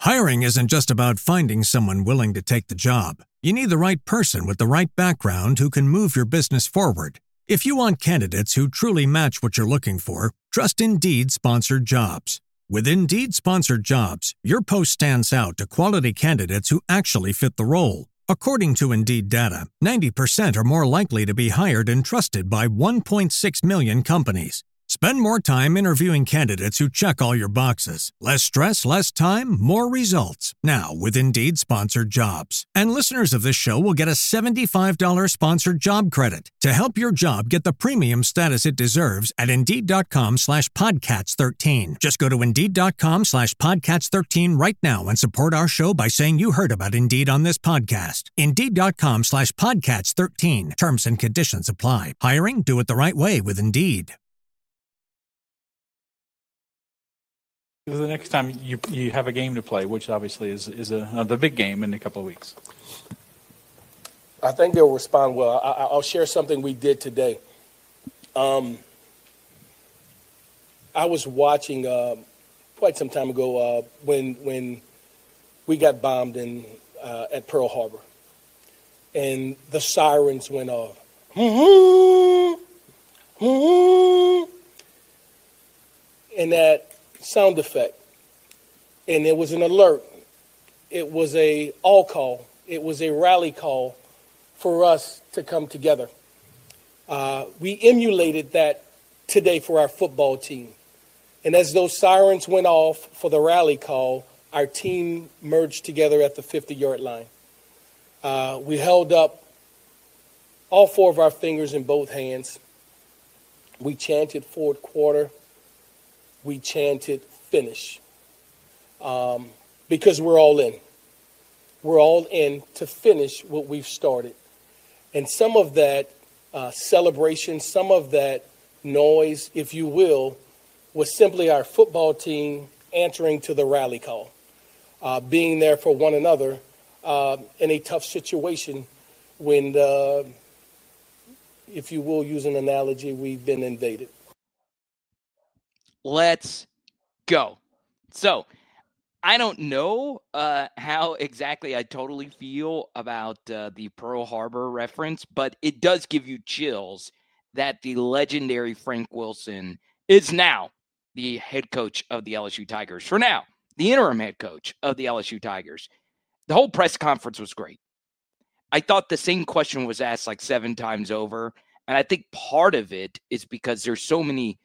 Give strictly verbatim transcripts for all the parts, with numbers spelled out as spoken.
Hiring isn't just about finding someone willing to take the job. You need the right person with the right background who can move your business forward. If you want candidates who truly match what you're looking for, trust Indeed Sponsored Jobs. With Indeed Sponsored Jobs, your post stands out to quality candidates who actually fit the role. According to Indeed data, ninety percent are more likely to be hired and trusted by one point six million companies. Spend more time interviewing candidates who check all your boxes. Less stress, less time, more results. Now with Indeed Sponsored Jobs. And listeners of this show will get a seventy-five dollars sponsored job credit to help your job get the premium status it deserves at Indeed.com slash Podcats 13. Just go to Indeed.com slash Podcats 13 right now and support our show by saying you heard about Indeed on this podcast. Indeed.com slash Podcats 13. Terms and conditions apply. Hiring? Do it the right way with Indeed. The next time you you have a game to play, which obviously is is a, uh, the big game in a couple of weeks. I think they'll respond well. I, I'll share something we did today. Um, I was watching uh, quite some time ago uh, when when we got bombed in uh, at Pearl Harbor, and the sirens went off. And that sound effect, and it was an alert. It was a all call. It was a rally call for us to come together. Uh, we emulated that today for our football team. And as those sirens went off for the rally call, our team merged together at the fifty-yard line. Uh, we held up all four of our fingers in both hands. We chanted fourth quarter. We chanted finish, um, because we're all in. We're all in to finish what we've started. And some of that uh, celebration, some of that noise, if you will, was simply our football team answering to the rally call, uh, being there for one another uh, in a tough situation when, uh, if you will use an analogy, we've been invaded. Let's go. So I don't know uh, how exactly I totally feel about uh, the Pearl Harbor reference, but it does give you chills that the legendary Frank Wilson is now the head coach of the L S U Tigers. For now, the interim head coach of the L S U Tigers. The whole press conference was great. I thought the same question was asked like seven times over, and I think part of it is because there's so many,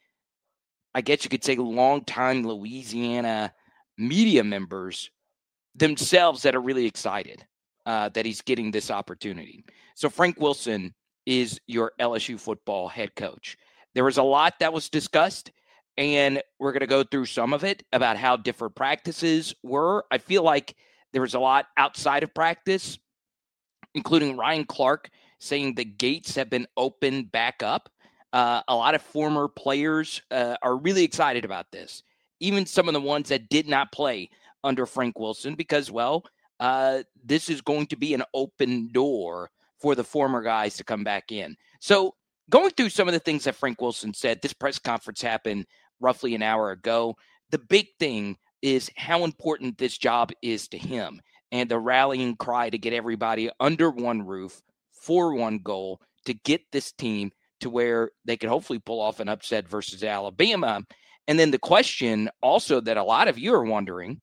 I guess you could say, longtime Louisiana media members themselves that are really excited uh, that he's getting this opportunity. So Frank Wilson is your L S U football head coach. There was a lot that was discussed, and we're going to go through some of it about how different practices were. I feel like there was a lot outside of practice, including Ryan Clark saying the gates have been opened back up. Uh, a lot of former players uh, are really excited about this, even some of the ones that did not play under Frank Wilson, because, well, uh, this is going to be an open door for the former guys to come back in. So going through some of the things that Frank Wilson said, this press conference happened roughly an hour ago. The big thing is how important this job is to him and the rallying cry to get everybody under one roof for one goal to get this team to where they could hopefully pull off an upset versus Alabama. And then the question also that a lot of you are wondering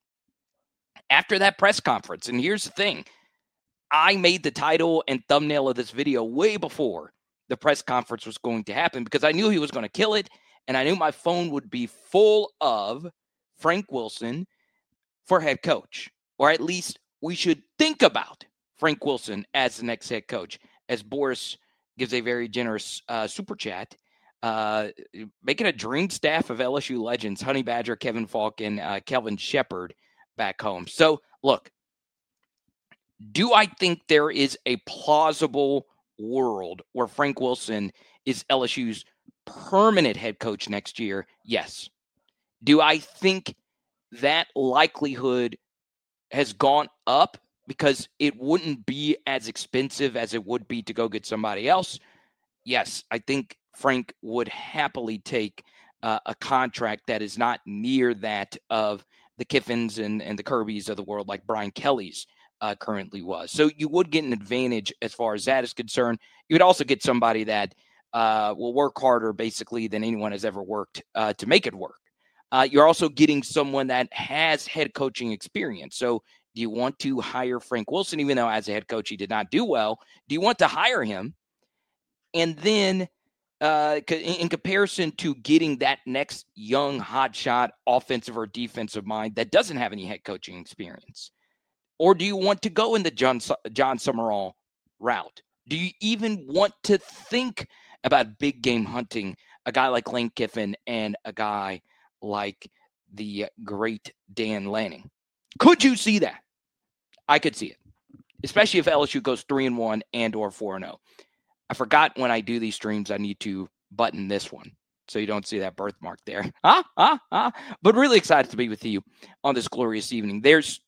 after that press conference, and here's the thing, I made the title and thumbnail of this video way before the press conference was going to happen because I knew he was going to kill it, and I knew my phone would be full of Frank Wilson for head coach, or at least we should think about Frank Wilson as the next head coach, as Boris gives a very generous uh, super chat, uh, making a dream staff of L S U legends, Honey Badger, Kevin Falk, and uh, Kelvin Shepard back home. So, look, do I think there is a plausible world where Frank Wilson is L S U's permanent head coach next year? Yes. Do I think that likelihood has gone up because it wouldn't be as expensive as it would be to go get somebody else? Yes, I think Frank would happily take uh, a contract that is not near that of the Kiffins and, and the Kirbys of the world like Brian Kelly's uh, currently was. So you would get an advantage as far as that is concerned. You would also get somebody that uh, will work harder basically than anyone has ever worked uh, to make it work. Uh, you're also getting someone that has head coaching experience. So do you want to hire Frank Wilson, even though as a head coach he did not do well? Do you want to hire him? And then uh, in comparison to getting that next young hotshot offensive or defensive mind that doesn't have any head coaching experience? Or do you want to go in the John, John Summerall route? Do you even want to think about big game hunting a guy like Lane Kiffin and a guy like the great Dan Lanning? Could you see that? I could see it, especially if L S U goes three and one and or four and zero. I forgot when I do these streams, I need to button this one so you don't see that birthmark there. Ah, ah, ah. But really excited to be with you on this glorious evening. There's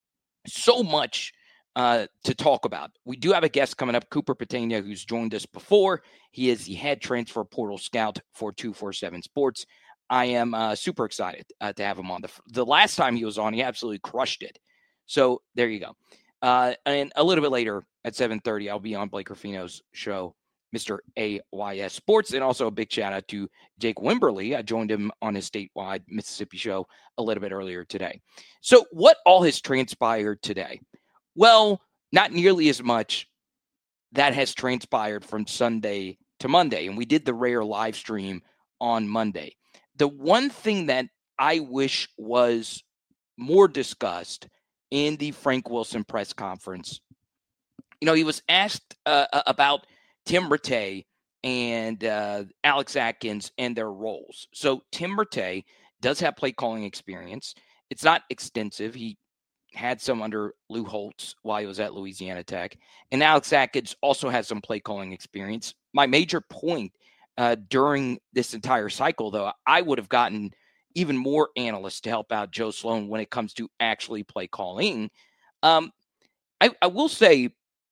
so much uh, to talk about. We do have a guest coming up, Cooper Patania, who's joined us before. He is the head transfer portal scout for two forty-seven Sports. I am uh, super excited uh, to have him on. The, the last time he was on, he absolutely crushed it. So there you go. Uh, and a little bit later at seven thirty, I'll be on Blake Ruffino's show, Mister A Y S Sports. And also a big shout out to Jake Wimberly. I joined him on his statewide Mississippi show a little bit earlier today. So what all has transpired today? Well, not nearly as much that has transpired from Sunday to Monday. And we did the rare live stream on Monday. The one thing that I wish was more discussed in the Frank Wilson press conference, you know, he was asked uh, about Tim Rattay and uh, Alex Atkins and their roles. So Tim Rattay does have play calling experience. It's not extensive. He had some under Lou Holtz while he was at Louisiana Tech. And Alex Atkins also has some play calling experience. My major point uh, during this entire cycle, though, I would have gotten even more analysts to help out Joe Sloan when it comes to actually play calling. Um, I, I will say,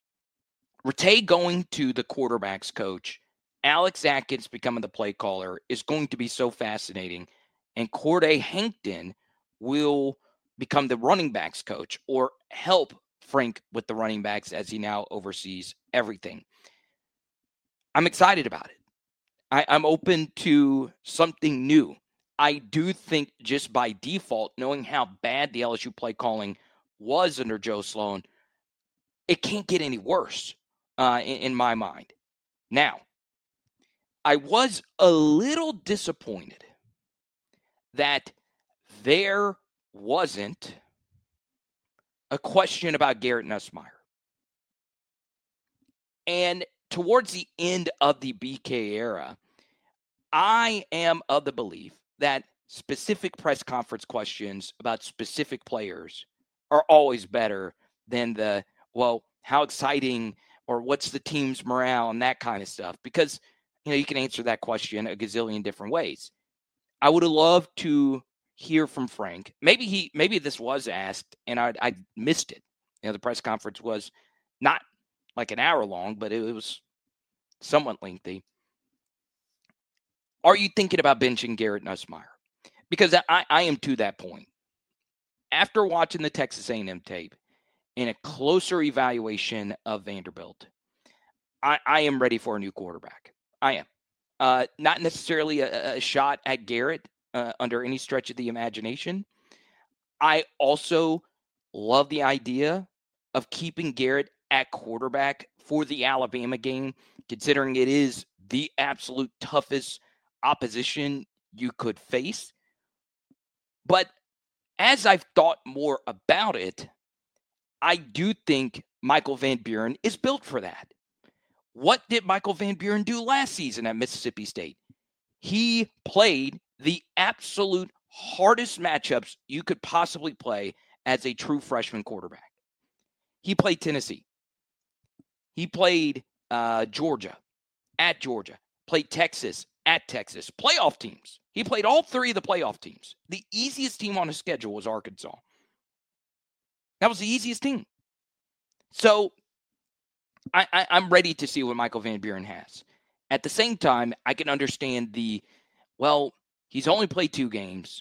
Rattay going to the quarterback's coach, Alex Atkins becoming the play caller is going to be so fascinating. And Corday Hankton will become the running backs coach or help Frank with the running backs as he now oversees everything. I'm excited about it. I, I'm open to something new. I do think just by default, knowing how bad the L S U play calling was under Joe Sloan, it can't get any worse uh, in, in my mind. Now, I was a little disappointed that there wasn't a question about Garrett Nussmeier. And towards the end of the B K era, I am of the belief that specific press conference questions about specific players are always better than the, well, how exciting or what's the team's morale and that kind of stuff. Because, you know, you can answer that question a gazillion different ways. I would have loved to hear from Frank. Maybe he, maybe this was asked and I, I missed it. You know, the press conference was not like an hour long, but it, it was somewhat lengthy. Are you thinking about benching Garrett Nussmeier? Because I, I am to that point. After watching the Texas A and M tape and a closer evaluation of Vanderbilt, I, I am ready for a new quarterback. I am. Uh, not necessarily a, a shot at Garrett uh, under any stretch of the imagination. I also love the idea of keeping Garrett at quarterback for the Alabama game, considering it is the absolute toughest opposition you could face. But as I've thought more about it, I do think Michael Van Buren is built for that. What did Michael Van Buren do last season at Mississippi State? He played the absolute hardest matchups you could possibly play as a true freshman quarterback. He played Tennessee. He played uh, Georgia, at Georgia. Played Texas, at Texas. Playoff teams. He played all three of the playoff teams. The easiest team on his schedule was Arkansas. That was the easiest team. So I, I, I'm ready to see what Michael Van Buren has. At the same time, I can understand the, well, he's only played two games.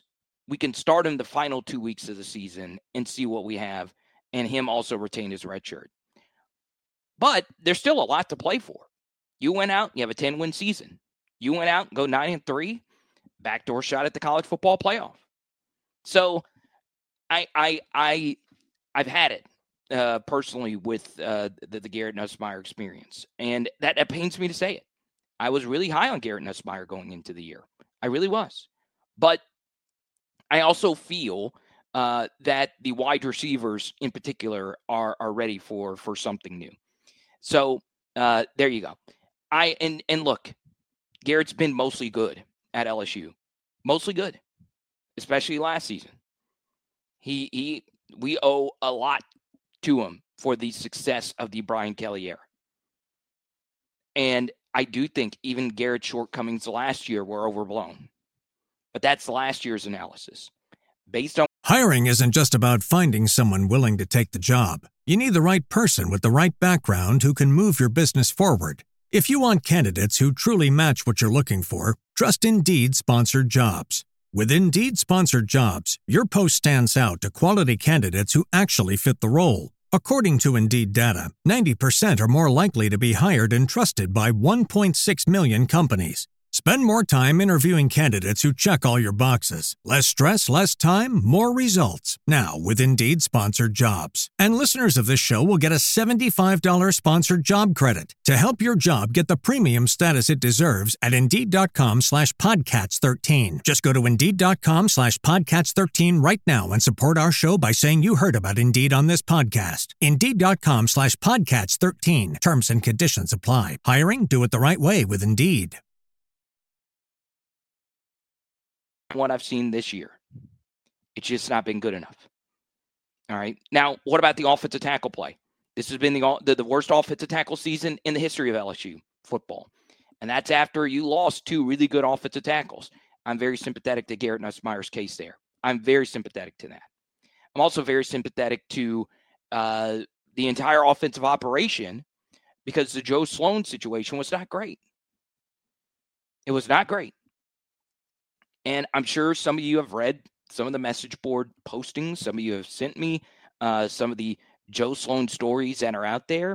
we can start him the final two weeks of the season and see what we have, and him also retain his red shirt. But there's still a lot to play for. You went out, you have a ten-win season. You went out, go nine and three, backdoor shot at the college football playoff. So I, I, I, I've had it uh, personally with uh, the, the Garrett Nussmeier experience, and that, that pains me to say it. I was really high on Garrett Nussmeier going into the year. I really was. But I also feel uh, that the wide receivers in particular are are ready for for something new. So uh, there you go. I and and look, Garrett's been mostly good at L S U, mostly good, especially last season. He he, we owe a lot to him for the success of the Brian Kelly era. And I do think even Garrett's shortcomings last year were overblown. But that's last year's analysis. Based on Hiring isn't just about finding someone willing to take the job. You need the right person with the right background who can move your business forward. If you want candidates who truly match what you're looking for, trust Indeed sponsored jobs. With Indeed sponsored jobs, your post stands out to quality candidates who actually fit the role. According to Indeed data, ninety percent are more likely to be hired and trusted by one point six million companies. Spend more time interviewing candidates who check all your boxes. Less stress, less time, more results. Now with Indeed sponsored jobs. And listeners of this show will get a seventy-five dollars sponsored job credit to help your job get the premium status it deserves at Indeed.com slash Podcats 13. Just go to Indeed.com slash Podcats 13 right now and support our show by saying you heard about Indeed on this podcast. Indeed.com slash Podcats 13. Terms and conditions apply. Hiring? Do it the right way with Indeed. what I've seen this year. It's just not been good enough. All right. Now, what about the offensive tackle play? This has been the, the, the worst offensive tackle season in the history of L S U football. And that's after you lost two really good offensive tackles. I'm very sympathetic to Garrett Nussmeier's case there. I'm very sympathetic to that. I'm also very sympathetic to uh, the entire offensive operation because the Joe Sloan situation was not great. It was not great. And I'm sure some of you have read some of the message board postings. Some of you have sent me uh, some of the Joe Sloan stories that are out there.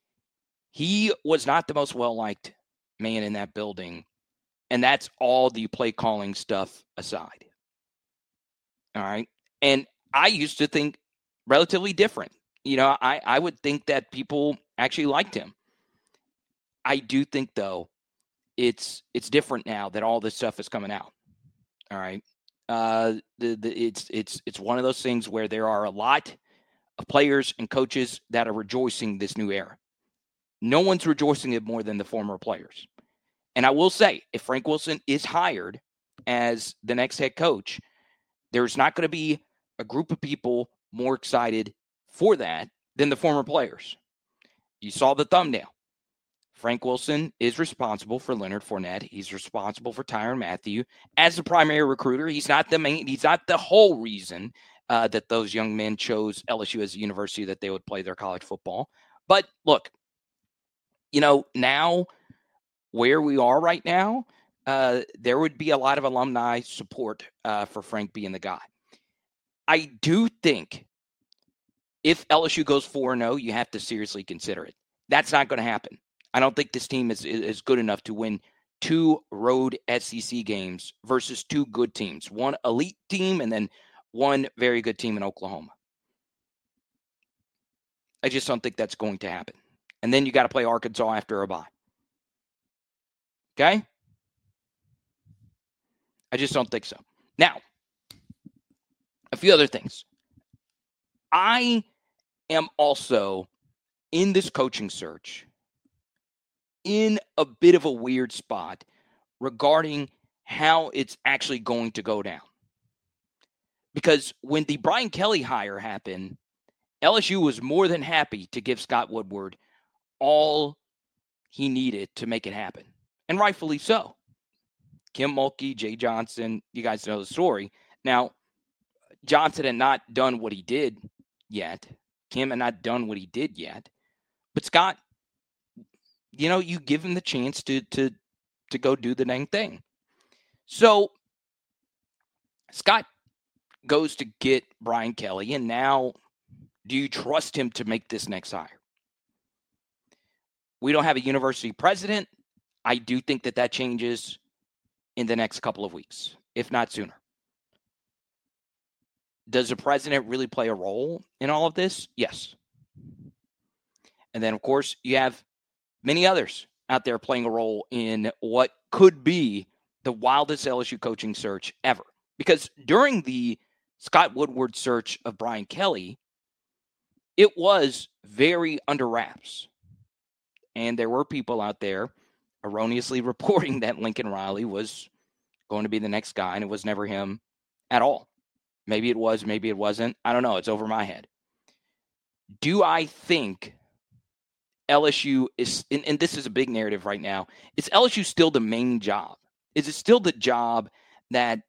He was not the most well-liked man in that building. And that's all the play calling stuff aside. All right. And I used to think relatively different. You know, I, I would think that people actually liked him. I do think, though, it's it's different now that all this stuff is coming out. All right. Uh, the, the it's it's it's one of those things where there are a lot of players and coaches that are rejoicing this new era. No one's rejoicing it more than the former players. And I will say, if Frank Wilson is hired as the next head coach, there's not going to be a group of people more excited for that than the former players. You saw the thumbnail. Frank Wilson is responsible for Leonard Fournette. He's responsible for Tyrann Mathieu as the primary recruiter. He's not the main. He's not the whole reason uh, that those young men chose L S U as a university that they would play their college football. But look, you know, now where we are right now, uh, there would be a lot of alumni support uh, for Frank being the guy. I do think if L S U goes four and oh, you have to seriously consider it. That's not going to happen. I don't think this team is, is good enough to win two road S E C games versus two good teams, one elite team and then one very good team in Oklahoma. I just don't think that's going to happen. And then you got to play Arkansas after a bye. Okay? I just don't think so. Now, a few other things. I am also in this coaching search in a bit of a weird spot regarding how it's actually going to go down. Because when the Brian Kelly hire happened, L S U was more than happy to give Scott Woodward all he needed to make it happen. And rightfully so. Kim Mulkey, Jay Johnson, you guys know the story. Now, Johnson had not done what he did yet. Kim had not done what he did yet. But Scott, you know, you give him the chance to to to go do the dang thing. So Scott goes to get Brian Kelly, and now do you trust him to make this next hire? We don't have a university president. I do think that that changes in the next couple of weeks, if not sooner. Does the president really play a role in all of this? Yes. And then, of course, you have many others out there playing a role in what could be the wildest L S U coaching search ever. Because during the Scott Woodward search of Brian Kelly, it was very under wraps. And there were people out there erroneously reporting that Lincoln Riley was going to be the next guy, and it was never him at all. Maybe it was, maybe it wasn't. I don't know. It's over my head. Do I think L S U is, and, and this is a big narrative right now, is L S U still the main job? Is it still the job that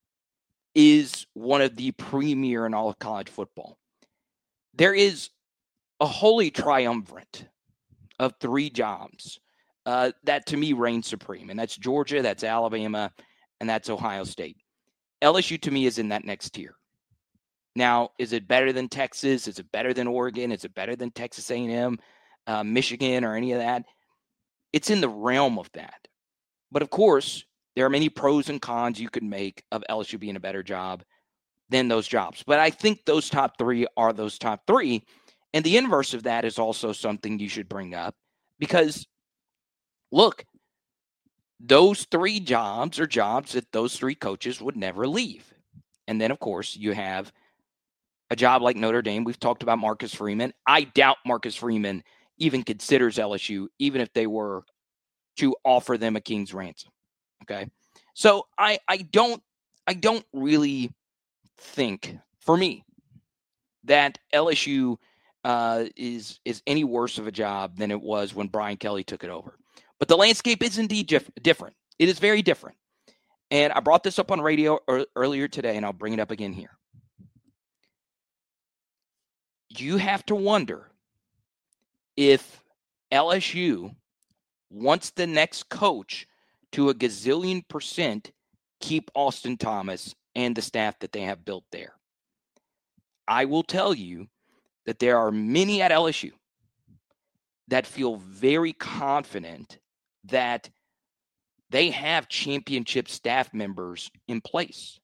is one of the premier in all of college football? There is a holy triumvirate of three jobs uh, that to me reign supreme, and that's Georgia, that's Alabama, and that's Ohio State. L S U to me is in that next tier. Now, is it better than Texas? Is it better than Oregon? Is it better than Texas A and M, uh, Michigan, or any of that? It's in the realm of that. But of course, there are many pros and cons you could make of L S U being a better job than those jobs. But I think those top three are those top three. And the inverse of that is also something you should bring up because, look, those three jobs are jobs that those three coaches would never leave. And then, of course, you have a job like Notre Dame. We've talked about Marcus Freeman. I doubt Marcus Freeman even considers L S U, even if they were to offer them a king's ransom. Okay. So I, I don't, I don't really think, for me, that L S U uh, is, is any worse of a job than it was when Brian Kelly took it over. But the landscape is indeed dif- different. It is very different. And I brought this up on radio er- earlier today, and I'll bring it up again here. You have to wonder if L S U wants the next coach to a gazillion percent keep Austin Thomas and the staff that they have built there. I will tell you that there are many at L S U that feel very confident that they have championship staff members in place.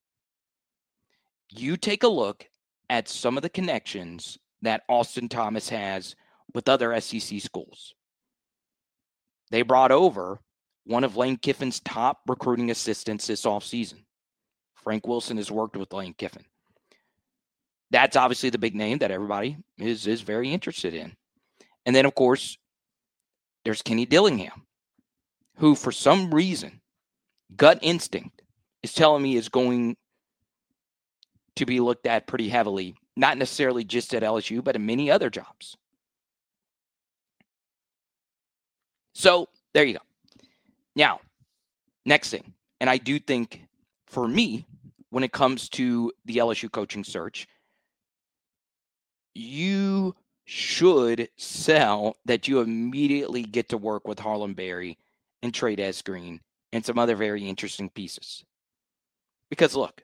You take a look at some of the connections that Austin Thomas has with other S E C schools. They brought over one of Lane Kiffin's top recruiting assistants this offseason. Frank Wilson has worked with Lane Kiffin. That's obviously the big name that everybody is, is very interested in. And then, of course, there's Kenny Dillingham, who for some reason, gut instinct, is telling me is going to be looked at pretty heavily, not necessarily just at L S U, but in many other jobs. So there you go. Now, next thing, and I do think for me, when it comes to the L S U coaching search, you should sell that you immediately get to work with Harlem Berry and Trades Green and some other very interesting pieces. Because look,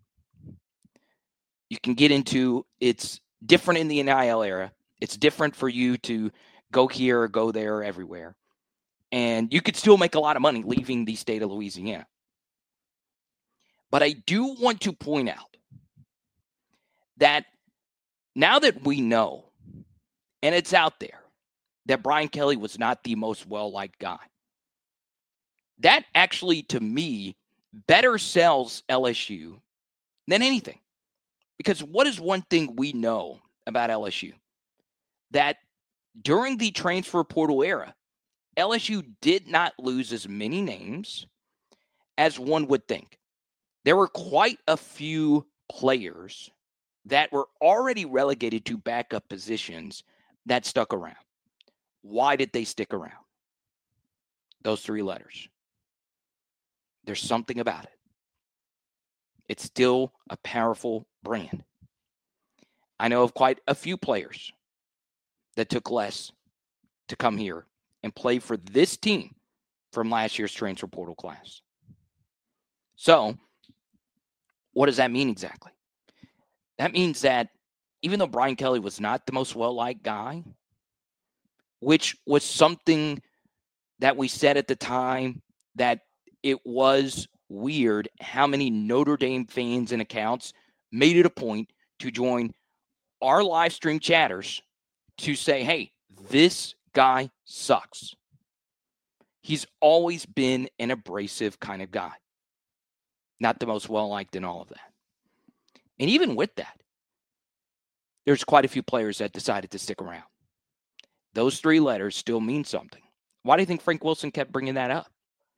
you can get into, it's different in the N I L era. It's different for you to go here or go there or everywhere. And you could still make a lot of money leaving the state of Louisiana. But I do want to point out that now that we know, and it's out there, that Brian Kelly was not the most well-liked guy, that actually, to me, better sells L S U than anything. Because what is one thing we know about L S U? That during the transfer portal era, L S U did not lose as many names as one would think. There were quite a few players that were already relegated to backup positions that stuck around. Why did they stick around? Those three letters. There's something about it. It's still a powerful brand. I know of quite a few players that took less to come here and play for this team from last year's transfer portal class. So, what does that mean exactly? that means that even though Brian Kelly was not the most well-liked guy, which was something that we said at the time, that it was weird how many Notre Dame fans and accounts made it a point to join our live stream chatters to say, hey, this guy sucks. He's always been an abrasive kind of guy. Not the most well-liked in all of that. And even with that, there's quite a few players that decided to stick around. Those three letters still mean something. Why do you think Frank Wilson kept bringing that up?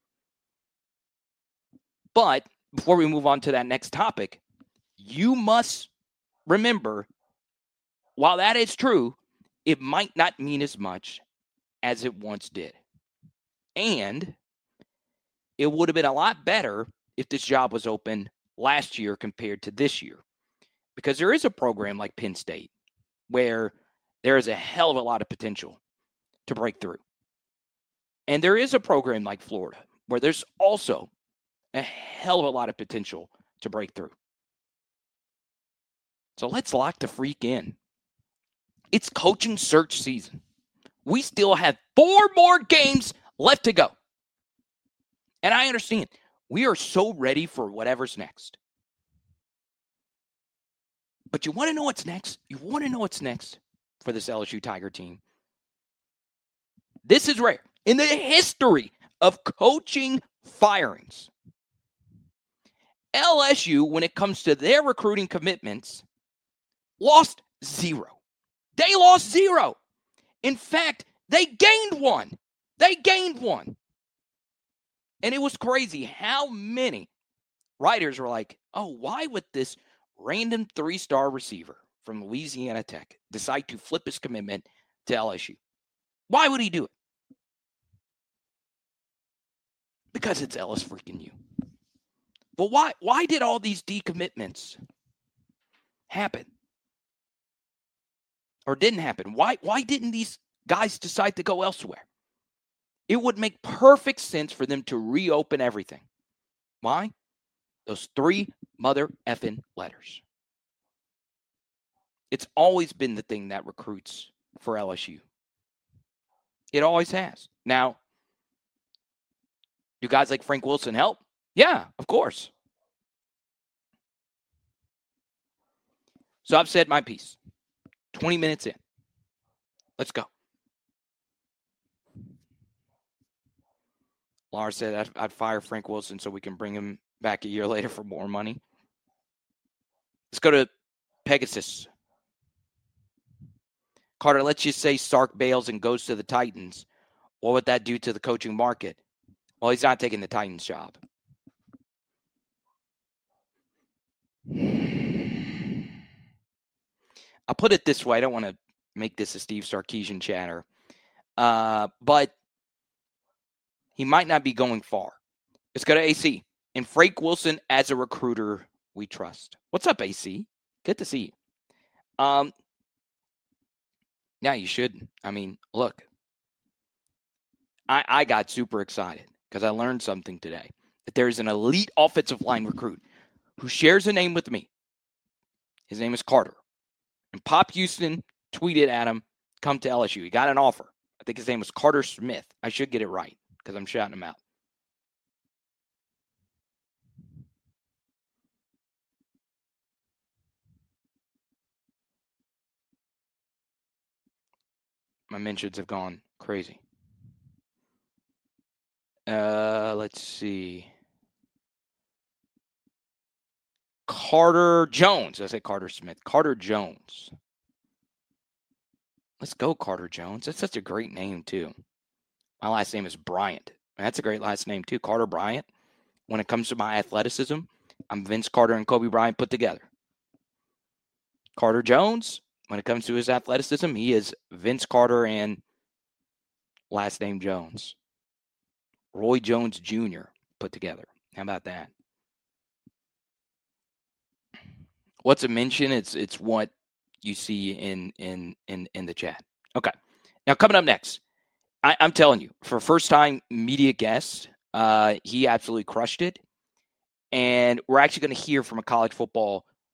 But before we move on to that next topic, you must remember, while that is true, it might not mean as much as it once did. And it would have been a lot better if this job was open last year compared to this year. Because there is a program like Penn State where there is a hell of a lot of potential to break through. And there is a program like Florida where there's also a hell of a lot of potential to break through. So let's lock the freak in. It's coaching search season. We still have four more games left to go. And I understand we are so ready for whatever's next. But you want to know what's next? You want to know what's next for this L S U Tiger team? This is rare. In the history of coaching firings, L S U, when it comes to their recruiting commitments, lost zero. They lost zero. In fact, they gained one. They gained one. And it was crazy how many writers were like, oh, why would this random three-star receiver from Louisiana Tech decide to flip his commitment to L S U? Why would he do it? Because it's L S freaking U. Well, why, why did all these decommitments happen? Or didn't happen? Why, why didn't these guys decide to go elsewhere? It would make perfect sense for them to reopen everything. Why? Those three mother effing letters. It's always been the thing that recruits for L S U. It always has. Now, do guys like Frank Wilson help? Yeah, of course. So I've said my piece. twenty minutes in. Let's go. Laura said I'd, I'd fire Frank Wilson so we can bring him back a year later for more money. Let's go to Pegasus. Carter, let's just say Sark bails and goes to the Titans. What would that do to the coaching market? Well, he's not taking the Titans job. I'll put it this way. I don't want to make this a Steve Sarkisian chatter. Uh, but he might not be going far. Let's go to A C. And Frank Wilson as a recruiter we trust. What's up, A C? Good to see you. Um, yeah, you should. I mean, look. I, I got super excited because I learned something today. That there's an elite offensive line recruit who shares a name with me. His name is Carter. And Pop Houston tweeted at him, come to L S U. He got an offer. I think his name was Carter Smith. I should get it right because I'm shouting him out. My mentions have gone crazy. Uh, let's see. Carter Jones. I say Carter Smith. Carter Jones. Let's go, Carter Jones. That's such a great name, too. My last name is Bryant. That's a great last name, too. Carter Bryant. When it comes to my athleticism, I'm Vince Carter and Kobe Bryant put together. Carter Jones, when it comes to his athleticism, he is Vince Carter and last name Jones. Roy Jones Junior put together. How about that? What's a mention? It's it's what you see in in in in the chat. Okay. Now coming up next, I, I'm telling you, for first time media guest, uh, he absolutely crushed it. And we're actually going to hear from a college football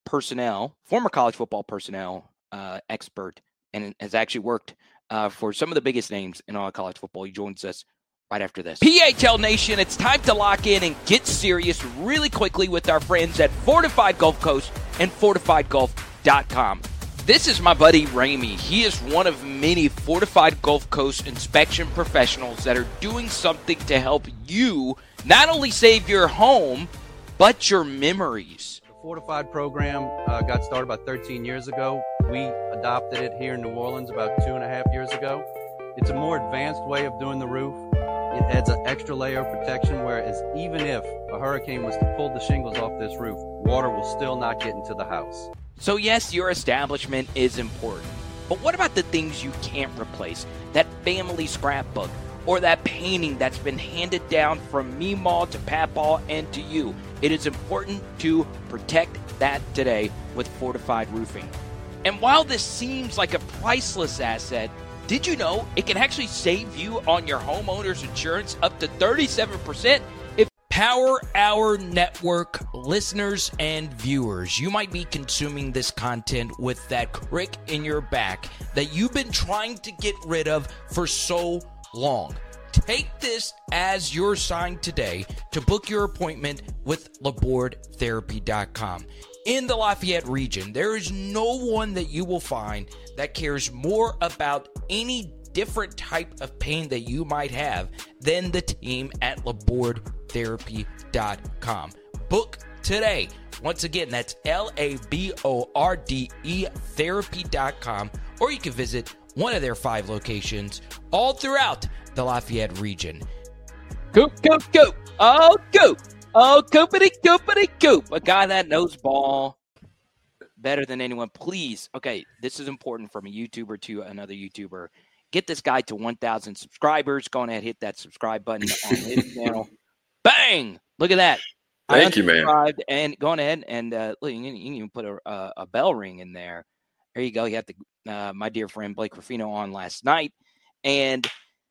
personnel, former college football personnel uh, expert, and has actually worked uh, for some of the biggest names in all of college football. He joins us right after this. P H L Nation, it's time to lock in and get serious really quickly with our friends at Fortified Gulf Coast and fortified golf dot com. This is my buddy Ramey. He is one of many Fortified Gulf Coast inspection professionals that are doing something to help you not only save your home, but your memories. The Fortified program uh, got started about thirteen years ago. We adopted it here in New Orleans about two and a half years ago. It's a more advanced way of doing the roof. It adds an extra layer of protection, whereas even if a hurricane was to pull the shingles off this roof, water will still not get into the house. So yes, your establishment is important, but what about the things you can't replace? That family scrapbook or that painting that's been handed down from Meemaw to Papaw and to you. It is important to protect that today with Fortified Roofing. And while this seems like a priceless asset, did you know it can actually save you on your homeowner's insurance up to thirty-seven percent? If Power Hour Network listeners and viewers, you might be consuming this content with that crick in your back that you've been trying to get rid of for so long. Take this as your sign today to book your appointment with laborde therapy dot com. In the Lafayette region, there is no one that you will find that cares more about any different type of pain that you might have than the team at laborde therapy dot com. Book today. Once again, that's L A B O R D E therapy dot com, or you can visit one of their five locations all throughout the Lafayette region. Coop, coop, coop. Oh, coop. Oh, coopity, coopity, coop. A guy that knows ball better than anyone. Please. Okay, this is important from a YouTuber to another YouTuber. Get this guy to one thousand subscribers. Go ahead, hit that subscribe button on his channel. Bang! Look at that. Thank you, man. And go on ahead and uh, look, you can even put a, a, a bell ring in there. There you go. You got the, uh, my dear friend Blake Ruffino on last night. And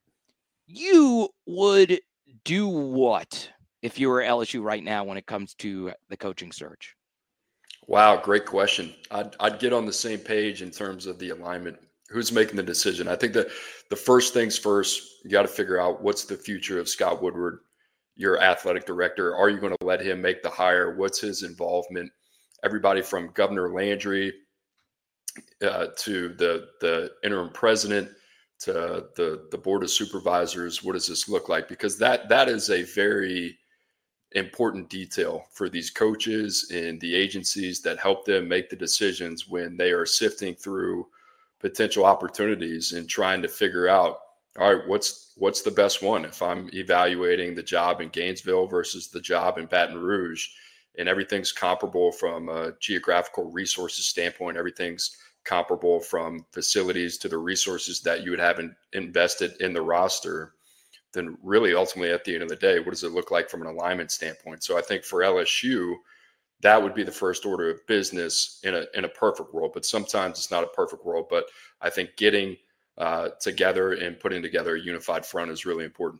you would do what if you were L S U right now when it comes to the coaching search? Wow, great question. I'd, I'd get on the same page in terms of the alignment. Who's making the decision? I think that the first things first, you got to figure out what's the future of Scott Woodward, your athletic director. Are you going to let him make the hire? What's his involvement? Everybody from Governor Landry uh, to the the interim president to the the board of supervisors. What does this look like? Because that that is a very important detail for these coaches and the agencies that help them make the decisions when they are sifting through potential opportunities and trying to figure out, all right, what's what's the best one? If I'm evaluating the job in Gainesville versus the job in Baton Rouge, and everything's comparable from a geographical resources standpoint, everything's comparable from facilities to the resources that you would have in, invested in the roster, then really ultimately at the end of the day, what does it look like from an alignment standpoint? So I think for L S U, that would be the first order of business in a in a perfect world. But sometimes it's not a perfect world. But I think getting uh, together and putting together a unified front is really important.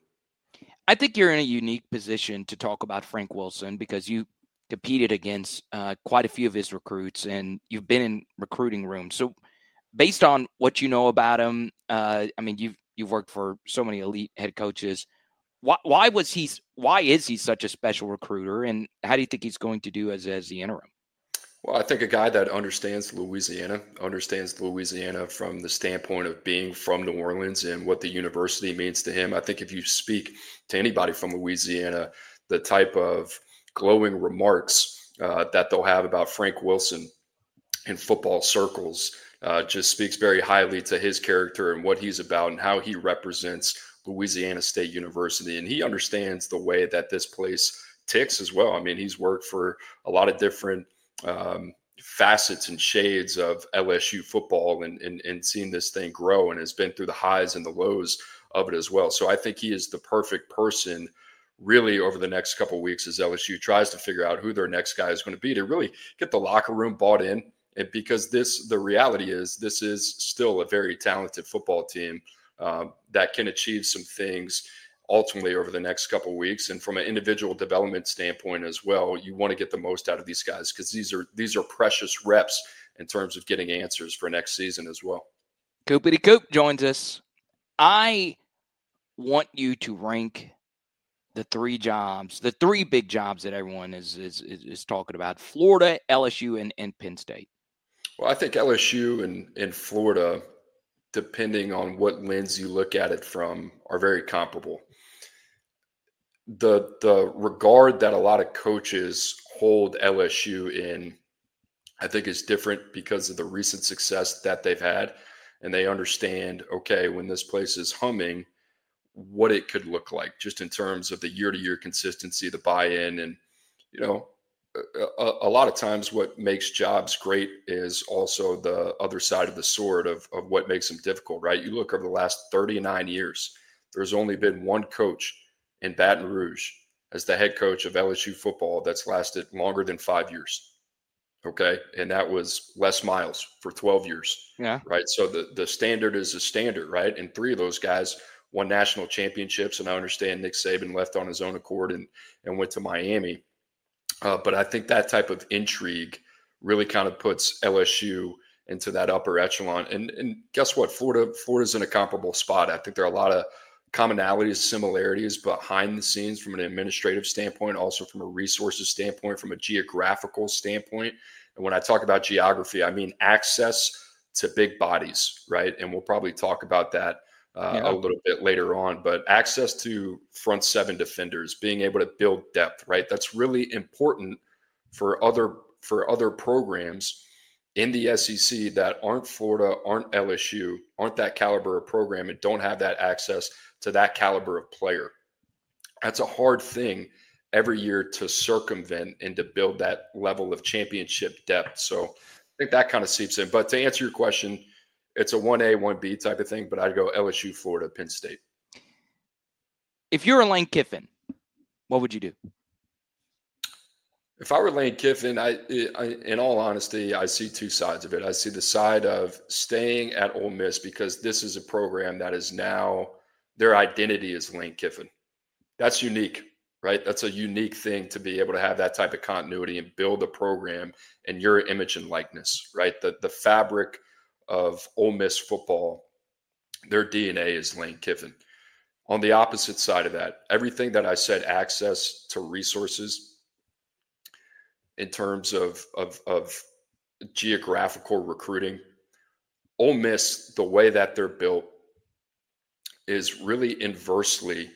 I think you're in a unique position to talk about Frank Wilson because you competed against uh, quite a few of his recruits and you've been in recruiting rooms. So based on what you know about him, uh, I mean, you've, you've worked for so many elite head coaches. Why, why was he, why is he such a special recruiter? And how do you think he's going to do as, as the interim? Well, I think a guy that understands Louisiana, understands Louisiana from the standpoint of being from New Orleans and what the university means to him. I think if you speak to anybody from Louisiana, the type of glowing remarks uh, that they'll have about Frank Wilson in football circles uh, just speaks very highly to his character and what he's about and how he represents Louisiana State University. And he understands the way that this place ticks as well. I mean, he's worked for a lot of different um, facets and shades of L S U football and, and, and seen this thing grow and has been through the highs and the lows of it as well. So I think he is the perfect person really over the next couple of weeks as L S U tries to figure out who their next guy is going to be to really get the locker room bought in. And because this, the reality is this is still a very talented football team um, that can achieve some things ultimately over the next couple of weeks. And from an individual development standpoint as well, you want to get the most out of these guys because these are these are precious reps in terms of getting answers for next season as well. Coopity Coop joins us. I want you to rank the three jobs, the three big jobs that everyone is is is, is talking about: Florida, L S U, and, and Penn State. Well, I think L S U and, and Florida, depending on what lens you look at it from, are very comparable. The the regard that a lot of coaches hold L S U in, I think, is different because of the recent success that they've had. And they understand, okay, when this place is humming, what it could look like just in terms of the year-to-year consistency, the buy-in. And, you know, a, a lot of times what makes jobs great is also the other side of the sword of, of what makes them difficult, right? You look over the last thirty-nine years, there's only been one coach in Baton Rouge as the head coach of L S U football that's lasted longer than five years. Okay. And that was Les Miles for twelve years. Yeah. Right. So the, the standard is a standard, right? And three of those guys won national championships. And I understand Nick Saban left on his own accord and, and went to Miami. Uh, but I think that type of intrigue really kind of puts L S U into that upper echelon. And, and guess what? Florida, Florida's in a comparable spot. I think there are a lot of commonalities, similarities behind the scenes from an administrative standpoint, also from a resources standpoint, from a geographical standpoint. And when I talk about geography, I mean access to big bodies, right? And we'll probably talk about that uh, yeah. a little bit later on, but access to front seven defenders, being able to build depth, right? That's really important for other, for other programs in the S E C that aren't Florida, aren't L S U, aren't that caliber of program, and don't have that access to that caliber of player. That's a hard thing every year to circumvent and to build that level of championship depth. So I think that kind of seeps in. But to answer your question, it's a one A, one B type of thing, but I'd go L S U, Florida, Penn State. If you're a Lane Kiffin, what would you do? If I were Lane Kiffin, I, I, in all honesty, I see two sides of it. I see the side of staying at Ole Miss because this is a program that is now, their identity is Lane Kiffin. That's unique, right? That's a unique thing to be able to have that type of continuity and build a program in your image and likeness, right? The, the fabric of Ole Miss football, their D N A is Lane Kiffin. On the opposite side of that, everything that I said, access to resources, in terms of, of, of geographical recruiting, Ole Miss, the way that they're built is really inversely,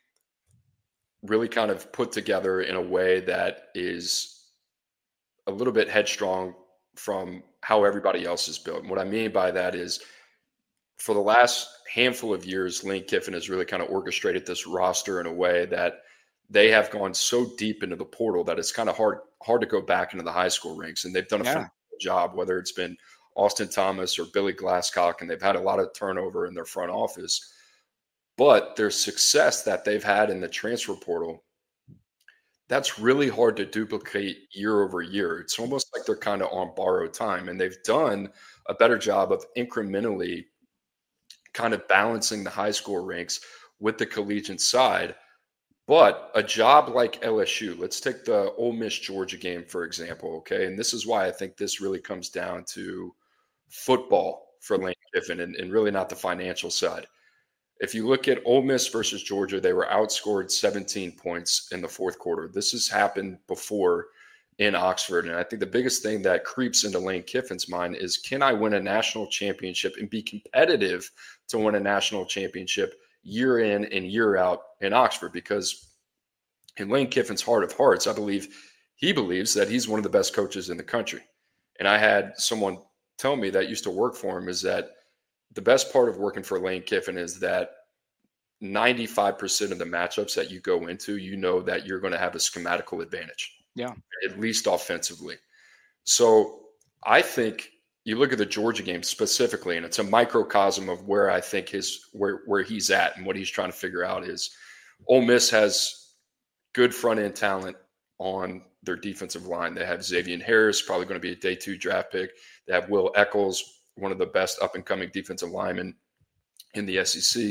really kind of put together in a way that is a little bit headstrong from how everybody else is built. And what I mean by that is for the last handful of years, Lane Kiffin has really kind of orchestrated this roster in a way that they have gone so deep into the portal that it's kind of hard hard to go back into the high school ranks. And they've done a yeah. phenomenal job, whether it's been Austin Thomas or Billy Glasscock, and they've had a lot of turnover in their front office. But their success that they've had in the transfer portal, that's really hard to duplicate year over year. It's almost like they're kind of on borrowed time. And they've done a better job of incrementally kind of balancing the high school ranks with the collegiate side. But a job like L S U, let's take the Ole Miss Georgia game, for example, okay? And this is why I think this really comes down to football for Lane Kiffin and, and really not the financial side. If you look at Ole Miss versus Georgia, they were outscored seventeen points in the fourth quarter. This has happened before in Oxford. And I think the biggest thing that creeps into Lane Kiffin's mind is, can I win a national championship and be competitive to win a national championship year in and year out in Oxford? Because in Lane Kiffin's heart of hearts, I believe he believes that he's one of the best coaches in the country. And I had someone tell me that used to work for him is that the best part of working for Lane Kiffin is that ninety-five percent of the matchups that you go into, you know that you're going to have a schematical advantage. Yeah. At least offensively. So I think you look at the Georgia game specifically, and it's a microcosm of where I think his where where he's at and what he's trying to figure out is Ole Miss has good front end talent on their defensive line. They have Xavier Harris, probably going to be a day two draft pick. They have Will Eccles, one of the best up and coming defensive linemen in the S E C.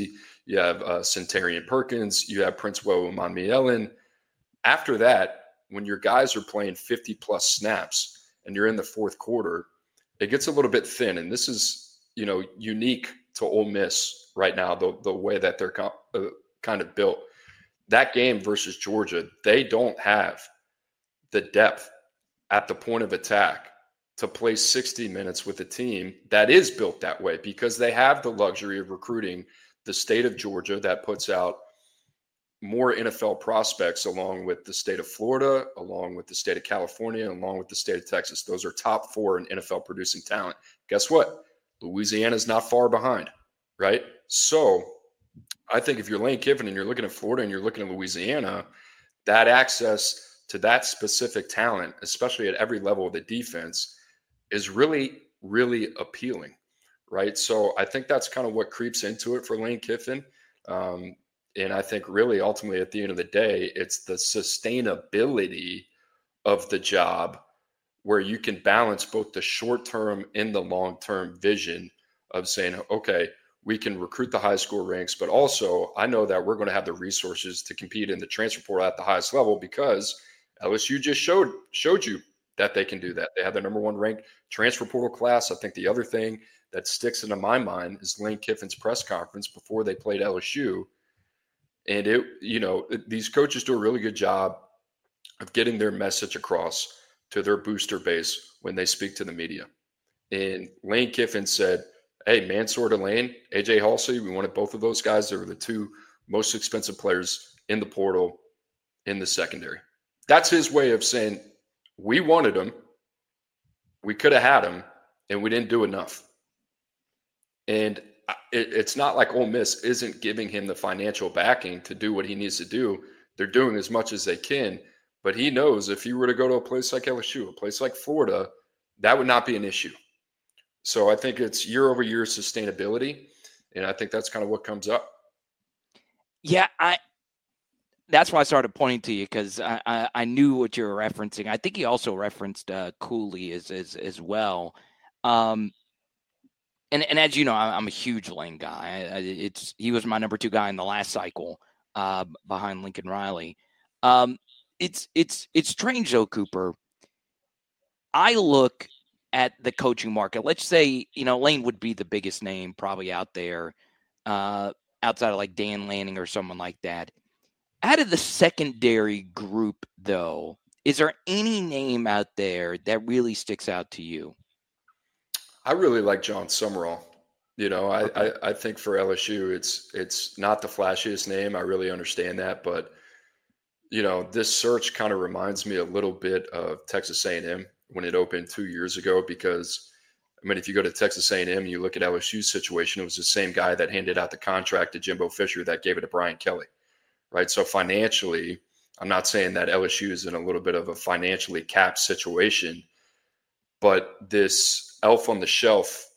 You have uh, Centarian Perkins. You have Prince Umanmielen. After that, when your guys are playing fifty plus snaps and you're in the fourth quarter, it gets a little bit thin. And this is, you know, unique to Ole Miss right now, the, the way that they're co- uh, kind of built. That game versus Georgia, they don't have the depth at the point of attack to play sixty minutes with a team that is built that way, because they have the luxury of recruiting the state of Georgia that puts out more N F L prospects, along with the state of Florida, along with the state of California, and along with the state of Texas. Those are top four in N F L producing talent. Guess what? Louisiana is not far behind, right? So I think if you're Lane Kiffin and you're looking at Florida and you're looking at Louisiana, that access to that specific talent, especially at every level of the defense, is really, really appealing, right? So I think that's kind of what creeps into it for Lane Kiffin. Um, and I think really ultimately at the end of the day, it's the sustainability of the job where you can balance both the short-term and the long-term vision of saying, okay, we can recruit the high school ranks, but also I know that we're going to have the resources to compete in the transfer portal at the highest level, because L S U just showed showed you that they can do that. They have the number one ranked transfer portal class. I think the other thing that sticks into my mind is Lane Kiffin's press conference before they played L S U. And it, you know, these coaches do a really good job of getting their message across to their booster base when they speak to the media. And Lane Kiffin said, hey, Mansour Lane, A J Halsey, we wanted both of those guys. They were the two most expensive players in the portal in the secondary. That's his way of saying, we wanted them, we could have had them, and we didn't do enough. And it, it's not like Ole Miss isn't giving him the financial backing to do what he needs to do. They're doing as much as they can, but he knows if he were to go to a place like L S U, a place like Florida, that would not be an issue. So I think it's year over year sustainability, and I think that's kind of what comes up. Yeah, I. That's why I started pointing to you, because I, I, I knew what you were referencing. I think he also referenced uh, Cooley as as, as well. Um, and and as you know, I'm a huge Lane guy. I, it's he was my number two guy in the last cycle, uh, behind Lincoln Riley. Um, it's it's it's strange though, Cooper. I look at the coaching market. Let's say, you know, Lane would be the biggest name probably out there, uh, outside of like Dan Lanning or someone like that. Out of the secondary group, though, is there any name out there that really sticks out to you? I really like John Summerall. You know, I, I, I think for L S U, it's it's not the flashiest name. I really understand that. But, you know, this search kind of reminds me a little bit of Texas A and M when it opened two years ago, because, I mean, if you go to Texas A and M, you look at L S U's situation, it was the same guy that handed out the contract to Jimbo Fisher that gave it to Brian Kelly. Right. So financially, I'm not saying that L S U is in a little bit of a financially capped situation, but this elf on the shelf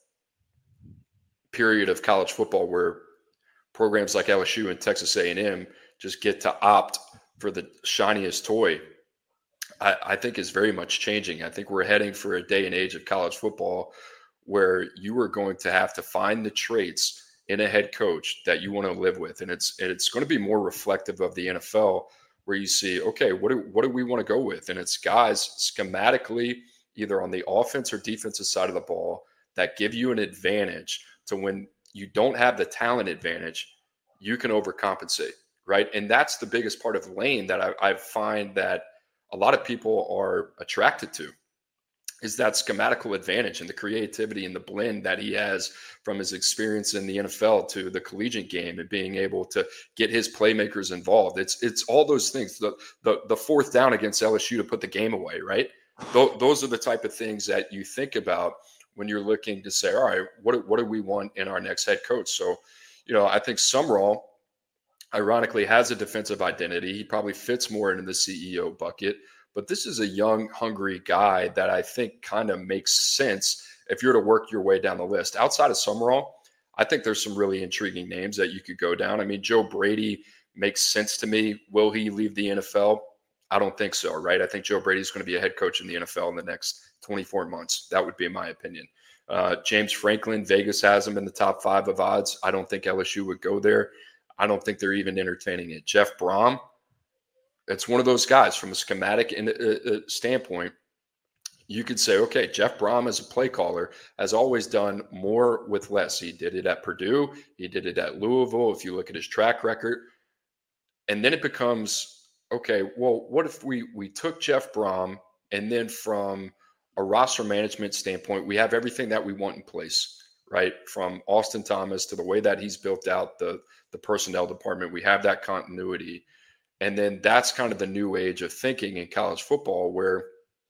period of college football where programs like L S U and Texas A and M just get to opt for the shiniest toy, I, I think is very much changing. I think we're heading for a day and age of college football where you are going to have to find the traits in a head coach that you want to live with. And it's and it's going to be more reflective of the N F L, where you see, okay, what do, what do we want to go with? And it's guys schematically, either on the offense or defensive side of the ball, that give you an advantage to when you don't have the talent advantage, you can overcompensate, right? And that's the biggest part of Lane that I, I find that a lot of people are attracted to, is that schematical advantage and the creativity and the blend that he has from his experience in the N F L to the collegiate game and being able to get his playmakers involved. It's it's all those things. The the, the fourth down against L S U to put the game away, right? Th- those are the type of things that you think about when you're looking to say, all right, what, what do we want in our next head coach? So, you know, I think Summerall, ironically, has a defensive identity. He probably fits more into the C E O bucket. But this is a young, hungry guy that I think kind of makes sense if you're to work your way down the list. Outside of Summerall, I think there's some really intriguing names that you could go down. I mean, Joe Brady makes sense to me. Will he leave the N F L? I don't think so, right? I think Joe Brady is going to be a head coach in the N F L in the next twenty-four months. That would be my opinion. Uh, James Franklin, Vegas has him in the top five of odds. I don't think L S U would go there. I don't think they're even entertaining it. Jeff Brom, it's one of those guys from a schematic in, uh, uh, standpoint. You could say, okay, Jeff Brom as a play caller has always done more with less. He did it at Purdue. He did it at Louisville. If you look at his track record, and then it becomes, okay, well, what if we we took Jeff Brom and then from a roster management standpoint, we have everything that we want in place, right? From Austin Thomas to the way that he's built out the, the personnel department, we have that continuity. And then that's kind of the new age of thinking in college football where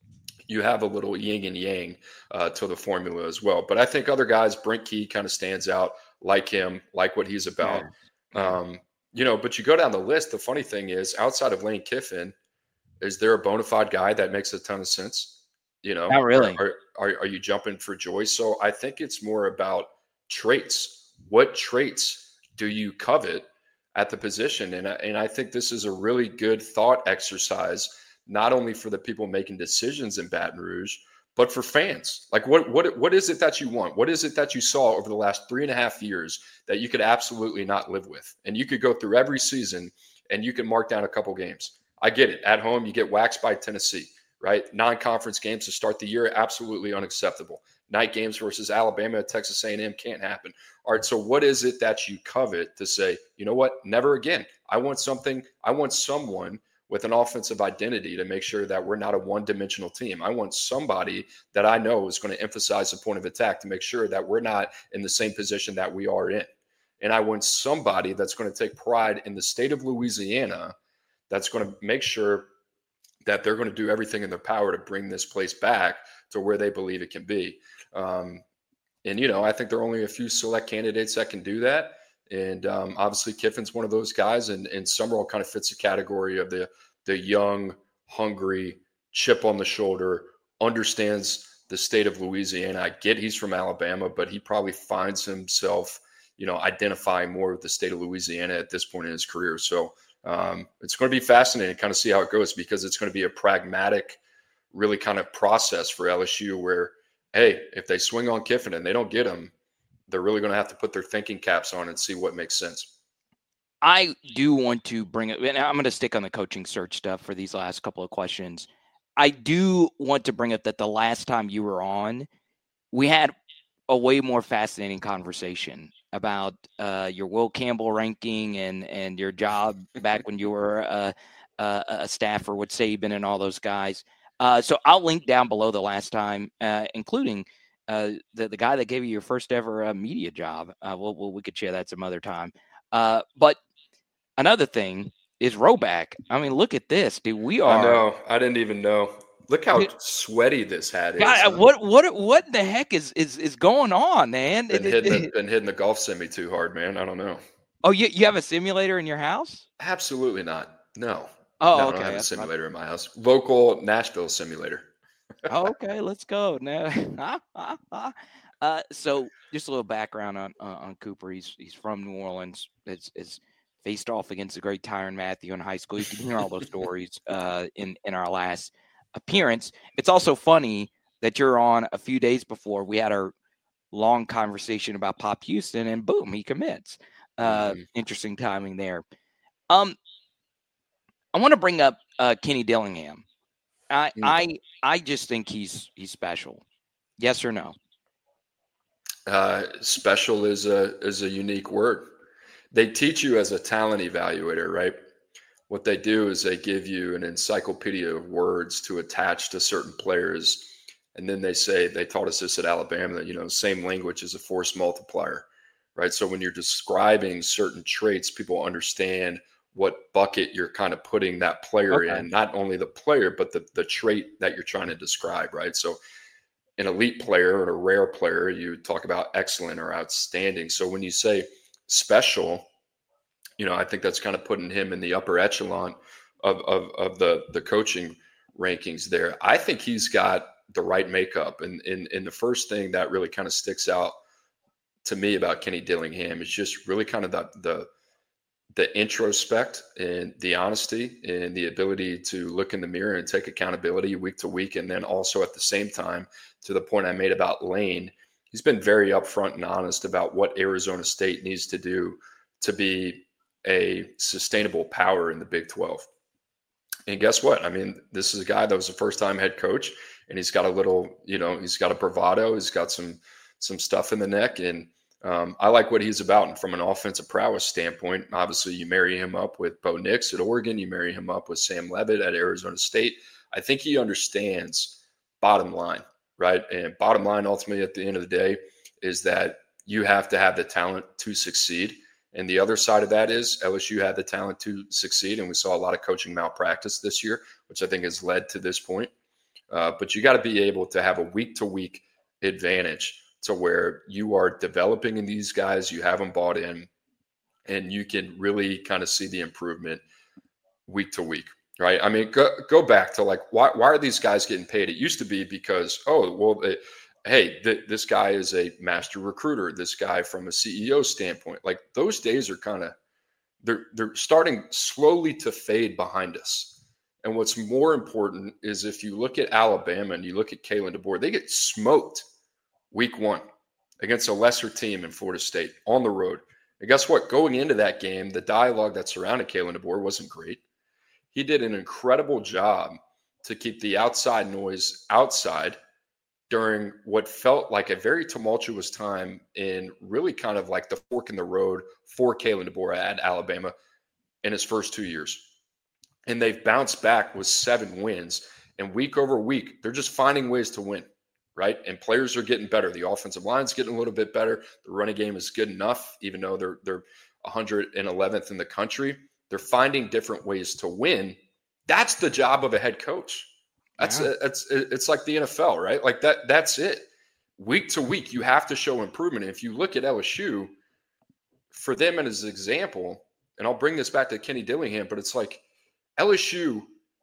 you have a little yin and yang uh, to the formula as well. But I think other guys, Brent Key kind of stands out, like him, like what he's about. Yeah. Um, you know, but you go down the list, the funny thing is, outside of Lane Kiffin, is there a bona fide guy that makes a ton of sense? You know, not really. Are, are, are you jumping for joy? So I think it's more about traits. What traits do you covet at the position? And, and I think this is a really good thought exercise, not only for the people making decisions in Baton Rouge, but for fans. Like what, what, what is it that you want? What is it that you saw over the last three and a half years that you could absolutely not live with? And you could go through every season and you can mark down a couple games. I get it. At home, you get waxed by Tennessee, right? Non-conference games to start the year, absolutely unacceptable. Night games versus Alabama, Texas A and M can't happen. All right, so what is it that you covet to say, you know what, never again. I want something, I want someone with an offensive identity to make sure that we're not a one-dimensional team. I want somebody that I know is going to emphasize the point of attack to make sure that we're not in the same position that we are in. And I want somebody that's going to take pride in the state of Louisiana that's going to make sure that they're going to do everything in their power to bring this place back to where they believe it can be. Um, and, you know, I think there are only a few select candidates that can do that. And um, obviously Kiffin's one of those guys, and, and Summerall kind of fits the category of the the young, hungry, chip on the shoulder, understands the state of Louisiana. I get he's from Alabama, but he probably finds himself, you know, identifying more with the state of Louisiana at this point in his career. So um, it's going to be fascinating to kind of see how it goes, because it's going to be a pragmatic, really kind of process for L S U where, hey, if they swing on Kiffin and they don't get him, they're really going to have to put their thinking caps on and see what makes sense. I do want to bring it, and I'm going to stick on the coaching search stuff for these last couple of questions. I do want to bring up that the last time you were on, we had a way more fascinating conversation about uh, your Will Campbell ranking and, and your job back when you were uh, uh, a staffer with Saban and all those guys. Uh, so I'll link down below the last time, uh, including Uh, the, the guy that gave you your first ever uh, media job. Uh, we'll, we'll, we could share that some other time. Uh, but another thing is Roback. I mean, look at this, dude. We are. I know. I didn't even know. Look how it, sweaty this hat is. God, what what what the heck is is, is going on, man? Been, it, hitting it, the, been hitting the golf semi too hard, man. I don't know. Oh, you you have a simulator in your house? Absolutely not. No. Oh, no, okay. I don't have a simulator in my house. Local Nashville simulator. Okay, let's go now. uh, so just a little background on uh, on Cooper. He's he's from New Orleans. It's is faced off against the great Tyrann Mathieu in high school. You can hear all those stories uh, in in our last appearance. It's also funny that you're on a few days before we had our long conversation about Pop Houston, and boom, he commits. Uh, mm-hmm. Interesting timing there. Um, I want to bring up uh, Kenny Dillingham. I, mm. I I just think he's he's special. Yes or no? Uh, special is a is a unique word. They teach you as a talent evaluator, right? What they do is they give you an encyclopedia of words to attach to certain players, and then they say, they taught us this at Alabama, that, you know, same language is a force multiplier, right? So when you're describing certain traits, people understand what bucket you're kind of putting that player okay. in, not only the player, but the, the trait that you're trying to describe, right? So an elite player or a rare player, you talk about excellent or outstanding. So when you say special, you know, I think that's kind of putting him in the upper echelon of, of, of the, the coaching rankings there. I think he's got the right makeup. And in in the first thing that really kind of sticks out to me about Kenny Dillingham is just really kind of the, the, the introspect and the honesty and the ability to look in the mirror and take accountability week to week. And then also at the same time, to the point I made about Lane, he's been very upfront and honest about what Arizona State needs to do to be a sustainable power in the Big twelve. And guess what? I mean, this is a guy that was a first-time head coach, and he's got a little, you know, he's got a bravado. He's got some some stuff in the neck, and um, I like what he's about. And from an offensive prowess standpoint, obviously you marry him up with Bo Nix at Oregon, you marry him up with Sam Leavitt at Arizona State. I think he understands bottom line, right? And bottom line, ultimately, at the end of the day, is that you have to have the talent to succeed. And the other side of that is L S U had the talent to succeed, and we saw a lot of coaching malpractice this year, which I think has led to this point. Uh, but you got to be able to have a week-to-week advantage to where you are developing in these guys, you have them bought in, and you can really kind of see the improvement week to week, right? I mean, go, go back to like, why, why are these guys getting paid? It used to be because, oh, well, it, hey, th- this guy is a master recruiter. This guy from a C E O standpoint, like those days are kind of, they're, they're starting slowly to fade behind us. And what's more important is if you look at Alabama and you look at Kalen DeBoer, they get smoked week one against a lesser team in Florida State on the road. And guess what? Going into that game, the dialogue that surrounded Kalen DeBoer wasn't great. He did an incredible job to keep the outside noise outside during what felt like a very tumultuous time in really kind of like the fork in the road for Kalen DeBoer at Alabama in his first two years. And they've bounced back with seven wins. And week over week, they're just finding ways to win, right? And players are getting better. The offensive line's getting a little bit better. The running game is good enough, even though they're they're one hundred eleventh in the country. They're finding different ways to win. That's the job of a head coach. That's yeah. it's it's like the N F L, right? Like that. That's it. Week to week, you have to show improvement. And if you look at L S U, for them as an example, and I'll bring this back to Kenny Dillingham, but it's like L S U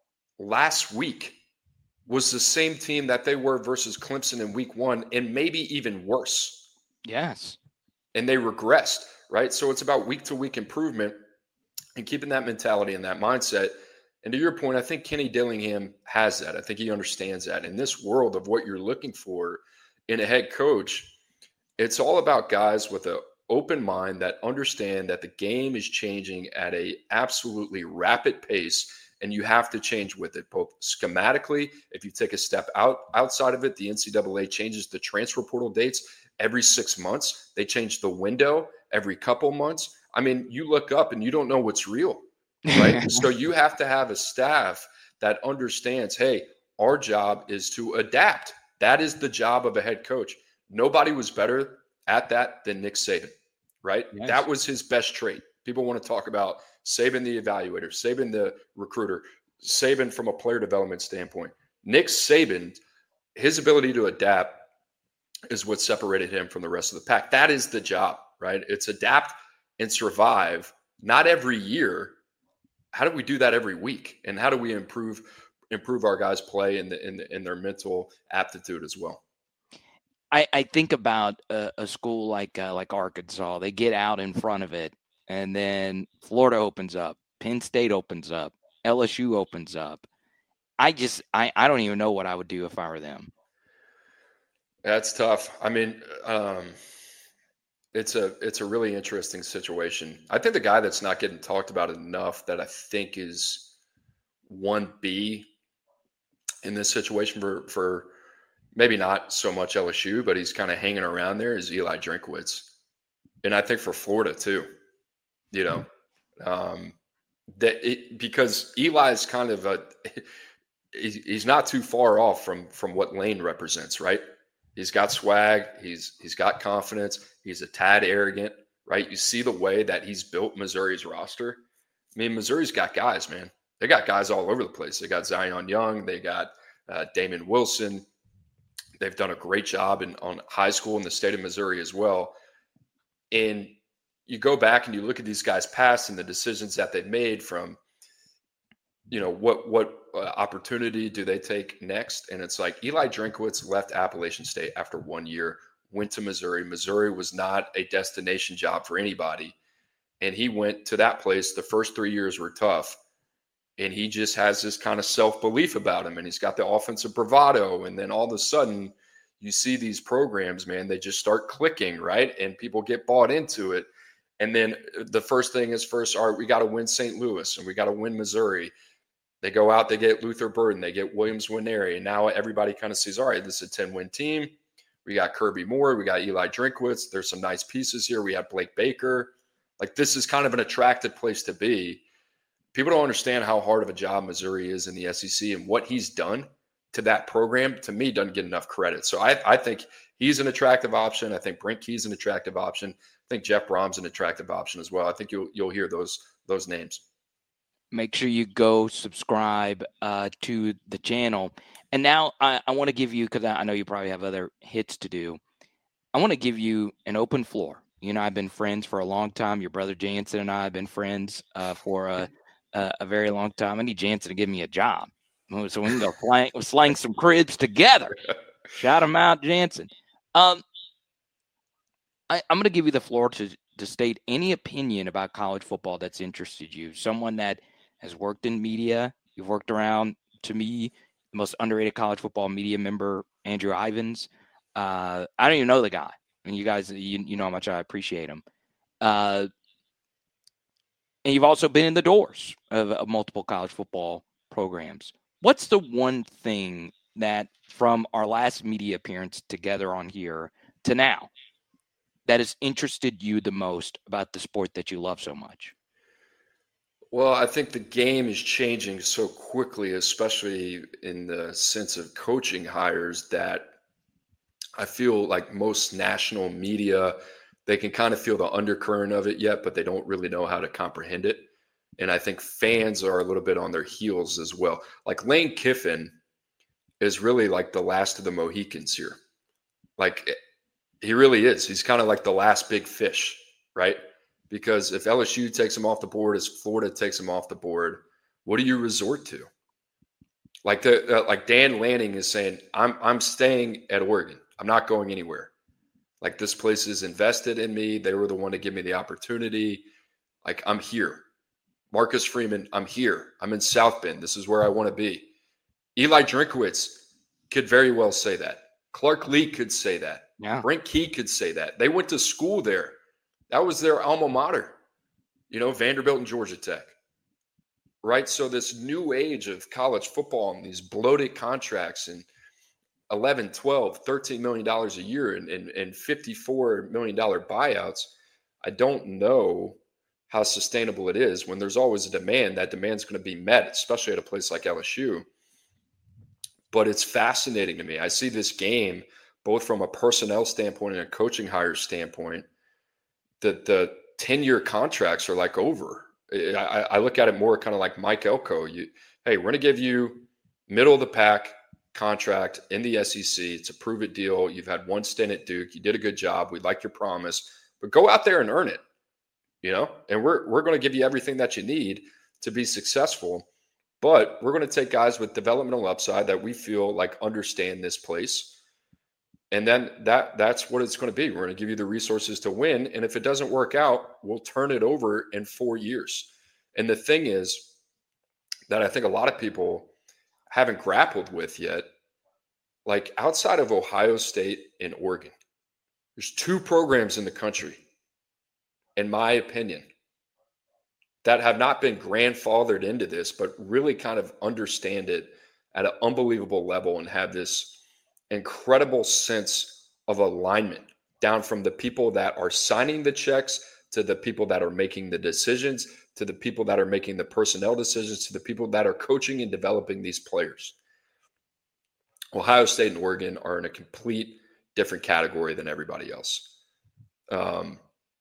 last week was the same team that they were versus Clemson in week one, and maybe even worse. Yes. And they regressed, right? So it's about week to week improvement and keeping that mentality and that mindset. And to your point, I think Kenny Dillingham has that. I think he understands that. In this world of what you're looking for in a head coach, it's all about guys with an open mind that understand that the game is changing at a absolutely rapid pace, and you have to change with it, both schematically. If you take a step out outside of it, the N C double A changes the transfer portal dates every six months. They change the window every couple months. I mean, you look up and you don't know what's real. Right. So you have to have a staff that understands, hey, our job is to adapt. That is the job of a head coach. Nobody was better at that than Nick Saban, right? Yes. That was his best trait. People want to talk about Saban the evaluator, Saban the recruiter, Saban from a player development standpoint. Nick Saban, his ability to adapt is what separated him from the rest of the pack. That is the job, right? It's adapt and survive, not every year. How do we do that every week? And how do we improve improve our guys' play and in, the, in their mental aptitude as well? I, I think about a, a school like uh, like Arkansas. They get out in front of it, and then Florida opens up, Penn State opens up, L S U opens up. I just I, I don't even know what I would do if I were them. That's tough. I mean, um, It's a it's a really interesting situation. I think the guy that's not getting talked about enough that I think is one B in this situation for, for maybe not so much L S U, but he's kind of hanging around there is Eli Drinkwitz. And I think for Florida too, you know, um, that it, because Eli is kind of a he's not too far off from from what Lane represents, right? He's got swag. He's he's got confidence. He's a tad arrogant, right? You see the way that he's built Missouri's roster. I mean, Missouri's got guys, man. They got guys all over the place. They got Zion Young. They got uh, Damon Wilson. They've done a great job in on high school in the state of Missouri as well. And you go back and you look at these guys past and the decisions that they've made from, you know, what what uh, opportunity do they take next? And it's like Eli Drinkwitz left Appalachian State after one year, went to Missouri. Missouri was not a destination job for anybody. And he went to that place. The first three years were tough. And he just has this kind of self-belief about him. And he's got the offensive bravado. And then all of a sudden you see these programs, man, they just start clicking, right? And people get bought into it. And then the first thing is first, all right, we got to win Saint Louis and we got to win Missouri. They go out, they get Luther Burden, they get Williams Nwaneri, and now everybody kind of sees, all right, this is a ten-win team. We got Kirby Moore, we got Eli Drinkwitz. There's some nice pieces here. We have Blake Baker. Like, this is kind of an attractive place to be. People don't understand how hard of a job Missouri is in the S E C, and what he's done to that program, to me, doesn't get enough credit. So I, I think he's an attractive option. I think Brent Key's an attractive option. I think Jeff Brom's an attractive option as well. I think you'll you'll hear those those names. Make sure you go subscribe uh, to the channel. And now I, I want to give you, because I, I know you probably have other hits to do, I want to give you an open floor. You and I have been friends for a long time. Your brother Jansen and I have been friends uh, for a, a, a very long time. I need Jansen to give me a job, so we can go slang, slang some cribs together. Shout him out, Jansen. Um, I, I'm going to give you the floor to, to state any opinion about college football that's interested you. Someone that has worked in media. You've worked around, to me, the most underrated college football media member, Andrew Ivins. Uh, I don't even know the guy. I mean, you guys, you, you know how much I appreciate him. Uh, and you've also been in the doors of, of multiple college football programs. What's the one thing that from our last media appearance together on here to now that has interested you the most about the sport that you love so much? Well, I think the game is changing so quickly, especially in the sense of coaching hires, that I feel like most national media, they can kind of feel the undercurrent of it yet, but they don't really know how to comprehend it. And I think fans are a little bit on their heels as well. Like Lane Kiffin is really like the last of the Mohicans here. Like, he really is. He's kind of like the last big fish, right? Because if L S U takes him off the board, as Florida takes him off the board, what do you resort to? Like the uh, like Dan Lanning is saying, I'm I'm staying at Oregon. I'm not going anywhere. Like, this place is invested in me. They were the one to give me the opportunity. Like, I'm here. Marcus Freeman, I'm here. I'm in South Bend. This is where I want to be. Eli Drinkwitz could very well say that. Clark Lee could say that. Yeah. Brent Key could say that. They went to school there. That was their alma mater, you know, Vanderbilt and Georgia Tech, right? So this new age of college football and these bloated contracts and eleven, twelve, thirteen million dollars a year and, and, and fifty-four million dollars buyouts, I don't know how sustainable it is when there's always a demand. That demand's going to be met, especially at a place like L S U. But it's fascinating to me. I see this game both from a personnel standpoint and a coaching hire standpoint. The the ten-year contracts are like over. I, I look at it more kind of like Mike Elko. You, hey, we're going to give you middle of the pack contract in the S E C. It's a prove it deal. You've had one stint at Duke. You did a good job. We like your promise, but go out there and earn it. You know, and we're we're going to give you everything that you need to be successful. But we're going to take guys with developmental upside that we feel like understand this place. And then that that's what it's going to be. We're going to give you the resources to win. And if it doesn't work out, we'll turn it over in four years. And the thing is that I think a lot of people haven't grappled with yet, like outside of Ohio State and Oregon, there's two programs in the country, in my opinion, that have not been grandfathered into this, but really kind of understand it at an unbelievable level and have this incredible sense of alignment down from the people that are signing the checks to the people that are making the decisions, to the people that are making the personnel decisions, to the people that are coaching and developing these players. Ohio State and Oregon are in a complete different category than everybody else. Um,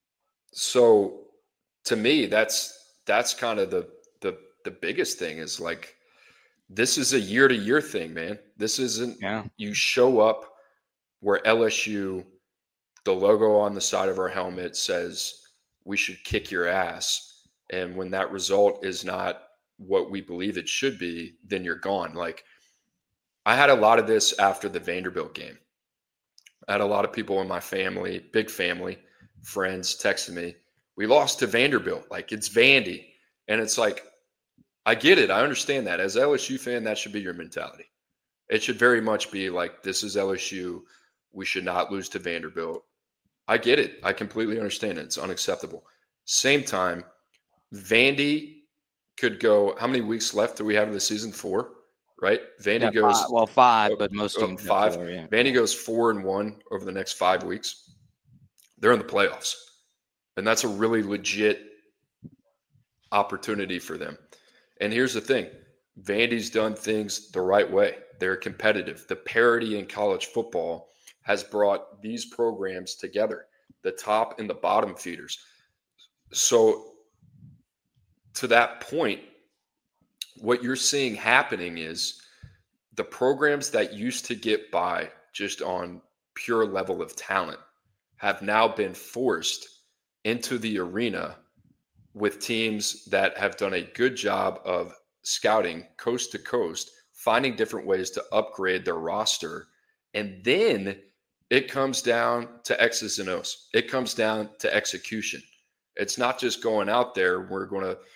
so to me, that's that's kind of the the the biggest thing is like, this is a year-to-year thing, man. This isn't yeah. You show up where L S U, the logo on the side of our helmet says we should kick your ass. And when that result is not what we believe it should be, then you're gone. Like, I had a lot of this after the Vanderbilt game. I had a lot of people in my family, big family, friends texting me, we lost to Vanderbilt. Like, it's Vandy. And it's like, I get it. I understand that. As an L S U fan, that should be your mentality. It should very much be like, this is L S U. We should not lose to Vanderbilt. I get it. I completely understand it. It's unacceptable. Same time, Vandy could go. How many weeks left do we have in the season? Four, right? Vandy Yeah, goes five, well five, uh, but most uh, teams have five. four, yeah. Vandy goes four and one over the next five weeks. They're in the playoffs, and that's a really legit opportunity for them. And here's the thing: Vandy's done things the right way. They're competitive. The parity in college football has brought these programs together, the top and the bottom feeders. So to that point, what you're seeing happening is the programs that used to get by just on pure level of talent have now been forced into the arena with teams that have done a good job of scouting coast to coast, finding different ways to upgrade their roster. And then it comes down to X's and O's. It comes down to execution. It's not just going out there. We're going to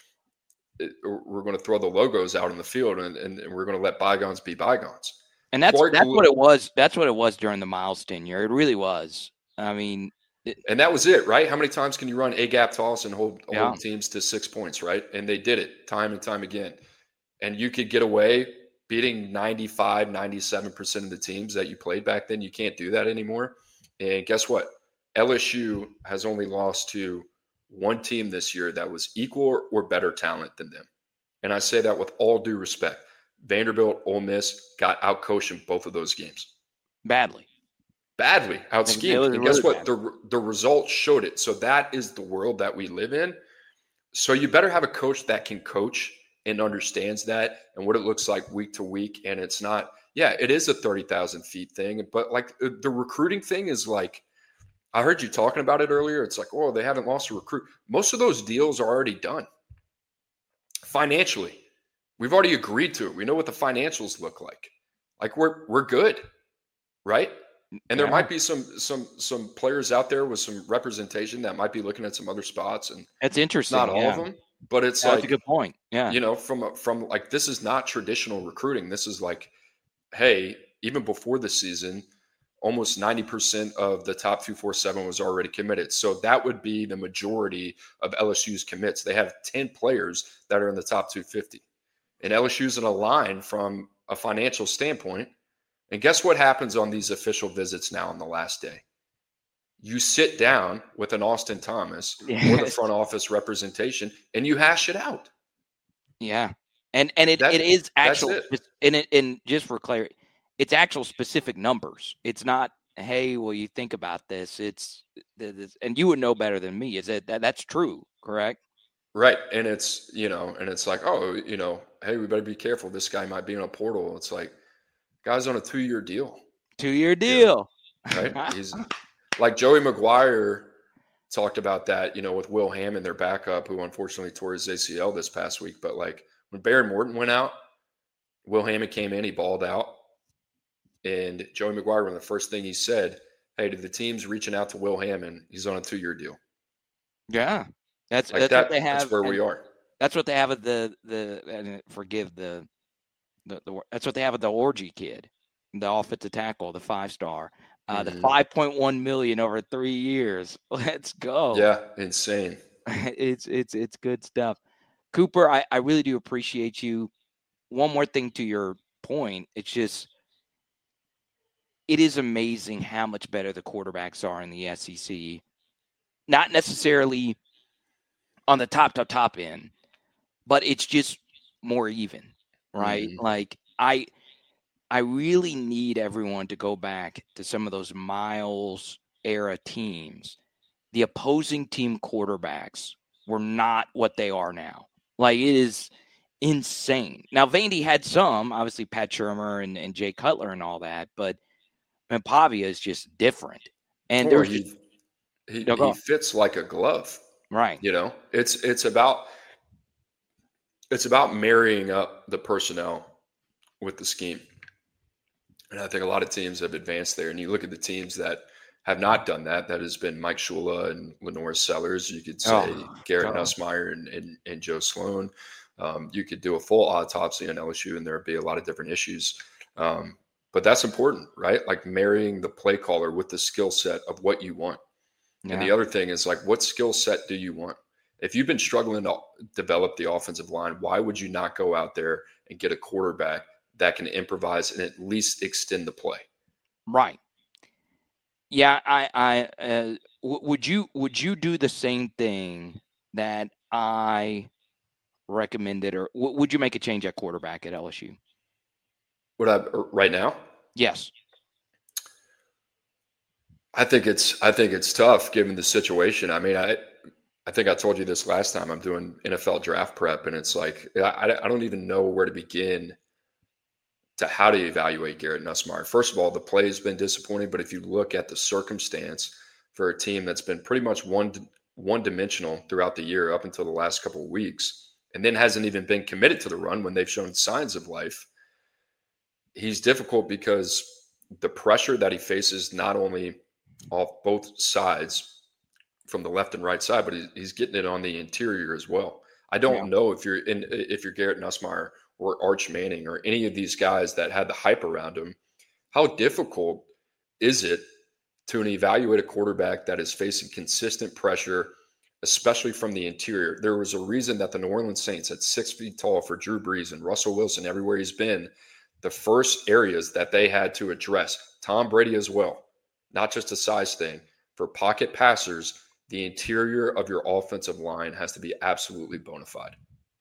we're going to throw the logos out in the field, and, and, and we're going to let bygones be bygones. And that's Clark that's Lewis, what it was. That's what it was during the Miles tenure. It really was. I mean, it, and that was it, right? How many times can you run a gap toss and hold, Yeah. hold teams to six points, right? And they did it time and time again. And you could get away beating ninety-five, ninety-seven percent of the teams that you played back then. You can't do that anymore. And guess what? L S U has only lost to one team this year that was equal or better talent than them. And I say that with all due respect. Vanderbilt, Ole Miss got outcoached in both of those games. badly. Badly, It outschemed. was And guess really what? The, the results showed it. So that is the world that we live in. So you better have a coach that can coach and understands that and what it looks like week to week. And it's not, yeah, it is a thirty thousand feet thing. But like the recruiting thing is like, I heard you talking about it earlier. It's like, oh, they haven't lost a recruit. Most of those deals are already done financially. We've already agreed to it. We know what the financials look like. Like we're we're good, right? And there Yeah. might be some some some players out there with some representation that might be looking at some other spots, and That's interesting. not all yeah. of them. But it's That's like a good point. Yeah. you know, from a- from like this is not traditional recruiting. This is like, hey, even before the season, almost ninety percent of the top two four seven was already committed. So that would be the majority of L S U's commits. They have ten players that are in the top two fifty. And L S U's in a line from a financial standpoint. And guess what happens on these official visits now on the last day? You sit down with an Austin Thomas or the Yes. front office representation and you hash it out. Yeah. And and it, That- it is that's actual it. and it and just for clarity, it's actual specific numbers. It's not, hey, well, you think about this. It's this, and you would know better than me. Is it that that's true, correct? Right. And it's, you know, and it's like, oh, you know, hey, we better be careful. This guy might be in a portal. It's like, guy's on a two year deal, Two year deal. right? He's like Joey McGuire talked about that, you know, with Will Hammond, their backup, who unfortunately tore his A C L this past week. But like when Barry Morton went out, Will Hammond came in, he balled out. And Joey McGuire, one of the first thing he said, hey, to the teams reaching out to Will Hammond, he's on a two year deal. Yeah. That's Like that's that, what they have. that's where we and are. That's what they have at the the and forgive the, the the that's what they have at the orgy kid, the offensive tackle, the five star. Uh, the Mhm. five point one million over three years. Let's go. Yeah, insane. it's it's it's good stuff. Cooper, I, I really do appreciate you. One more thing to your point, it's just it is amazing how much better the quarterbacks are in the S E C. Not necessarily on the top top top end, but it's just more even, right? Mhm. Like I I really need everyone to go back to some of those Miles era teams. The opposing team quarterbacks were not what they are now. Like it is insane. Now Vandy had some, obviously Pat Shermer and, and Jay Cutler and all that, but I mean, Pavia is just different. And Oh, there's he, just, he, No, go he on. fits like a glove. right. You know, it's it's about it's about marrying up the personnel with the scheme. And I think a lot of teams have advanced there. And you look at the teams that have not done that. That has been Mike Shula and Lenore Sellers. You could say Oh, Garrett God. Nussmeier and, and, and Joe Sloan. Um, you could do a full autopsy on L S U, and there would be a lot of different issues. Um, but that's important, right? Like marrying the play caller with the skill set of what you want. And the Yeah. other thing is like, what skill set do you want? If you've been struggling to develop the offensive line, why would you not go out there and get a quarterback that can improvise and at least extend the play? Right. Yeah, I, I uh, w- would you would you do the same thing that I recommended, or w- would you make a change at quarterback at L S U? Would I right now? Yes. I think it's I think it's tough given the situation. I mean, I I think I told you this last time. I'm doing N F L draft prep, and it's like I, I don't even know where to begin to how to evaluate Garrett Nussmeier. First of all, the play has been disappointing, but if you look at the circumstance for a team that's been pretty much one one dimensional throughout the year up until the last couple of weeks, and then hasn't even been committed to the run when they've shown signs of life, he's difficult because the pressure that he faces not only off both sides from the left and right side, but he's getting it on the interior as well. I don't Yeah. know if you're in if you're Garrett Nussmeier or Arch Manning or any of these guys that had the hype around him, how difficult is it to evaluate a quarterback that is facing consistent pressure, especially from the interior? There was a reason that the New Orleans Saints at six feet tall for Drew Brees and Russell Wilson, everywhere he's been, the first areas that they had to address, Tom Brady as well, not just a size thing, for pocket passers, the interior of your offensive line has to be absolutely bona fide.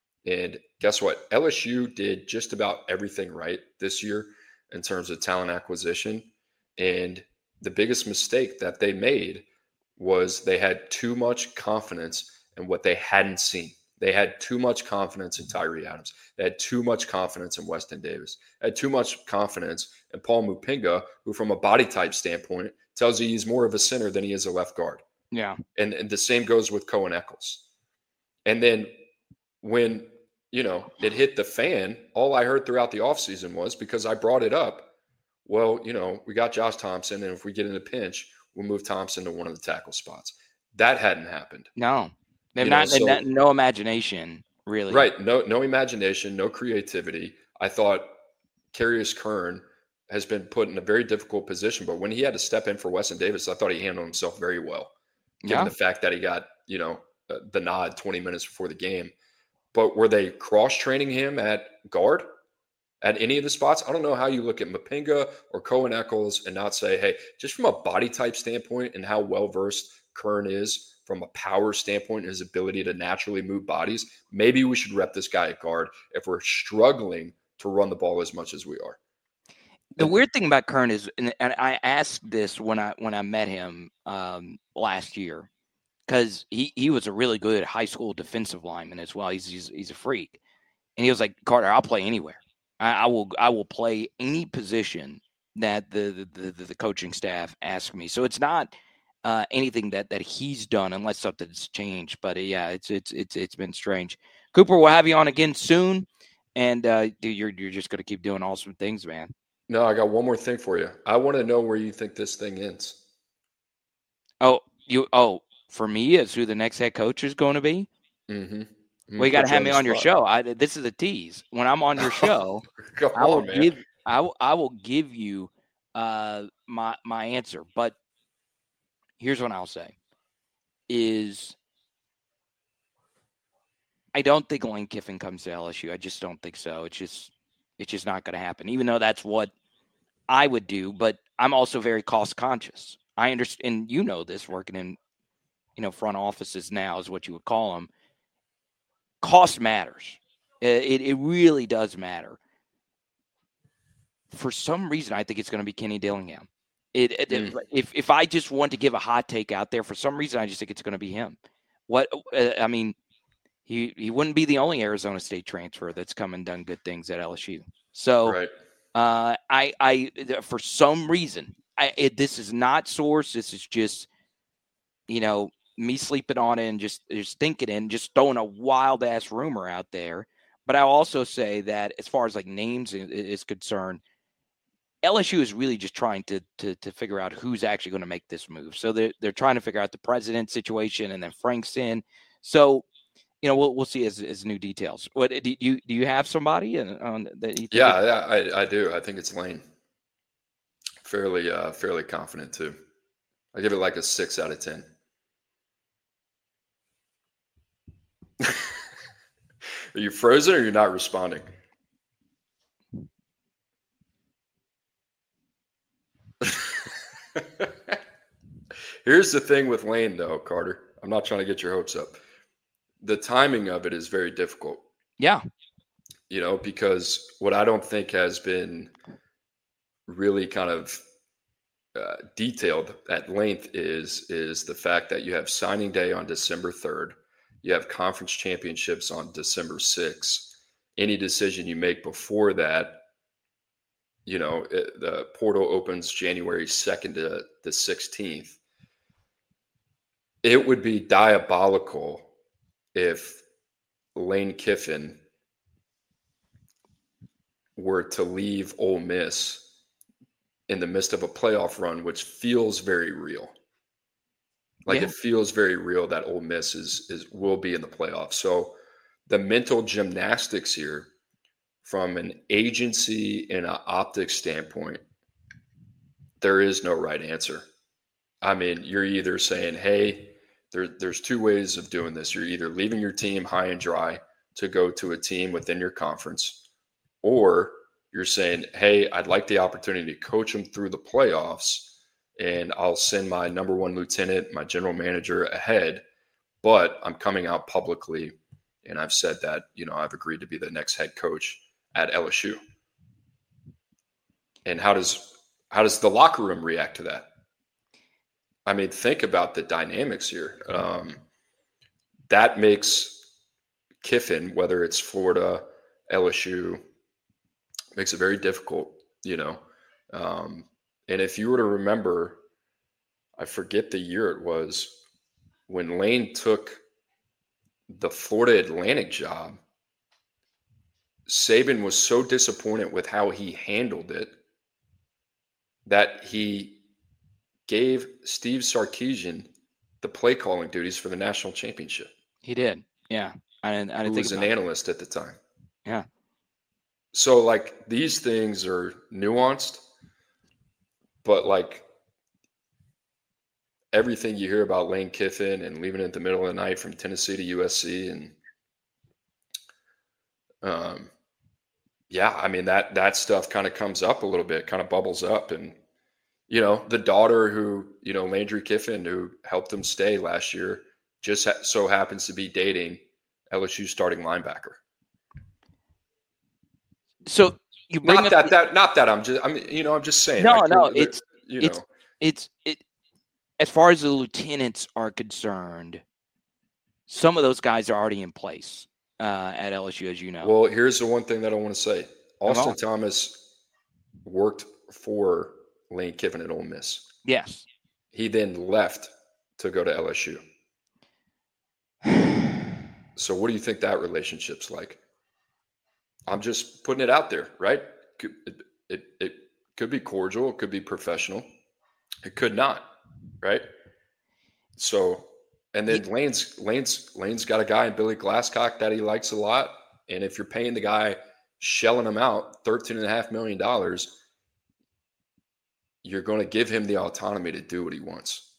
And guess what? L S U did just about everything right this year in terms of talent acquisition. And the biggest mistake that they made was they had too much confidence in what they hadn't seen. They had too much confidence in Tyree Adams. They had too much confidence in Weston Davis. They had too much confidence in Paul Mupinga, who from a body type standpoint tells you he's more of a center than he is a left guard. Yeah. And, and the same goes with Cohen Eccles. And then when, you know, it hit the fan, all I heard throughout the offseason was, because I brought it up, well, you know, we got Josh Thompson, and if we get in a pinch, we'll move Thompson to one of the tackle spots. That hadn't happened. No. They've You know, not, so- not no imagination, really. Right. No, no imagination, no creativity. I thought Carius Kern has been put in a very difficult position, but when he had to step in for Weston Davis, I thought he handled himself very well, given Yeah. the fact that he got, you know, uh, the nod twenty minutes before the game. But were they cross-training him at guard at any of the spots? I don't know how you look at Mapinga or Cohen Eccles and not say, hey, just from a body type standpoint and how well-versed Kern is from a power standpoint and his ability to naturally move bodies, maybe we should rep this guy at guard if we're struggling to run the ball as much as we are. The weird thing about Kern is, and and I asked this when I when I met him um, last year, because he, he was a really good high school defensive lineman as well. He's he's, he's a freak, and he was like, Carter, I'll play anywhere. I, I will I will play any position that the the, the the coaching staff asks me. So it's not uh, anything that that he's done unless something's changed. But uh, yeah, it's it's it's it's been strange. Cooper, we'll have you on again soon, and uh, dude, you're you're just gonna keep doing awesome things, man. No, I got one more thing for you. I want to know where you think this thing ends. Oh, you oh for me is who the next head coach is going to be. Mm-hmm. Well, you got to have me on your show. I, this is a tease. When I'm on your show, Come I will on, man. give I will, I will give you uh, my my answer. But here's what I'll say: is I don't think Lane Kiffin comes to L S U. I just don't think so. It's just it's just not going to happen. Even though that's what I would do, but I'm also very cost conscious. I understand, and you know this, working in you know front offices now is what you would call them. Cost matters. It, it really does matter. For some reason, I think it's going to be Kenny Dillingham. It, it Mm. if if I just want to give a hot take out there, for some reason, I just think it's going to be him. What uh, I mean, he he wouldn't be the only Arizona State transfer that's come and done good things at L S U. So, Right. uh, I I for some reason, I it, this is not source. This is just you know. me sleeping on it and just, just thinking and just throwing a wild ass rumor out there. But I'll also say that as far as like names is, is concerned, L S U is really just trying to, to, to figure out who's actually going to make this move. So they're, they're trying to figure out the president situation and then Frank's in. So, you know, we'll, we'll see as, as new details. What do you, do you have somebody on that? You think Yeah, yeah, I, I do. I think it's Lane. Fairly, uh, fairly confident too. I give it like a six out of ten. Are you frozen or you're not responding? Here's the thing with Lane, though, Carter. I'm not trying to get your hopes up. The timing of it is very difficult. Yeah. You know, because what I don't think has been really kind of uh, detailed at length is, is the fact that you have signing day on December third. You have conference championships on December sixth. Any decision you make before that, you know, it, the portal opens January second to the sixteenth. It would be diabolical if Lane Kiffin were to leave Ole Miss in the midst of a playoff run, which feels very real. Like Yeah. it feels very real that Ole Miss is, is will be in the playoffs. So the mental gymnastics here from an agency and an optics standpoint, there is no right answer. I mean, you're either saying, hey, there, there's two ways of doing this. You're either leaving your team high and dry to go to a team within your conference, or you're saying, hey, I'd like the opportunity to coach them through the playoffs, and I'll send my number one lieutenant, my general manager ahead, but I'm coming out publicly, and I've said that, you know, I've agreed to be the next head coach at L S U. And how does how does the locker room react to that? I mean, think about the dynamics here. Um, that makes Kiffin, whether it's Florida, L S U, makes it very difficult, you know. Um, and if you were to remember, I forget the year it was, when Lane took the Florida Atlantic job, Saban was so disappointed with how he handled it that he gave Steve Sarkisian the play calling duties for the national championship. He did. Yeah. I didn't, I didn't Who think was an about it. analyst at the time. Yeah. So, like, these things are nuanced, but, like, everything you hear about Lane Kiffin and leaving it at the middle of the night from Tennessee to U S C, and um, yeah, I mean, that that stuff kind of comes up a little bit, kind of bubbles up. And, you know, the daughter who, you know, Landry Kiffin, who helped him stay last year, just ha- so happens to be dating L S U starting linebacker. So you bring Not up that the- that not that I'm just I'm you know I'm just saying. No, like, no, they're- they're- it's- you it's- know it's it as far as the lieutenants are concerned, some of those guys are already in place uh, at L S U, as you know. Well, here's the one thing that I want to say. Austin on. Thomas worked for Lane Kiffin at Ole Miss. Yes. He then left to go to L S U. So what do you think that relationship's like? I'm just putting it out there, right? It, it, it could be cordial. It could be professional. It could not, right? So, and then Lane's, Lane's, Lane's got a guy in Billy Glasscock that he likes a lot. And if you're paying the guy, shelling him out thirteen and a half million dollars, you're going to give him the autonomy to do what he wants.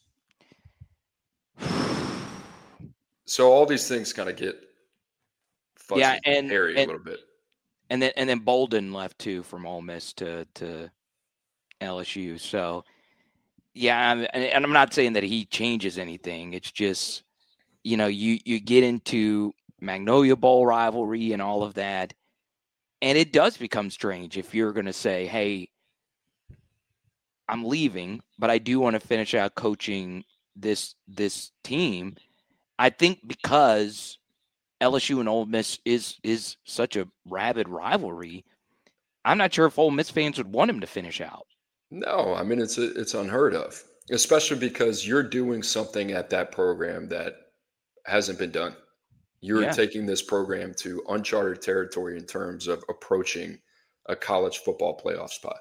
So all these things kind of get fuzzy, Yeah, and- hairy and- a little bit. And then and then Bolden left too from Ole Miss to to L S U. So yeah, and, and I'm not saying that he changes anything. It's just, you know, you you get into Magnolia Bowl rivalry and all of that, and it does become strange if you're going to say, "Hey, I'm leaving, but I do want to finish out coaching this this team." I think because L S U and Ole Miss is is such a rabid rivalry, I'm not sure if Ole Miss fans would want him to finish out. No, I mean, it's a, it's unheard of, especially because you're doing something at that program that hasn't been done. You're Yeah. taking this program to uncharted territory in terms of approaching a college football playoff spot.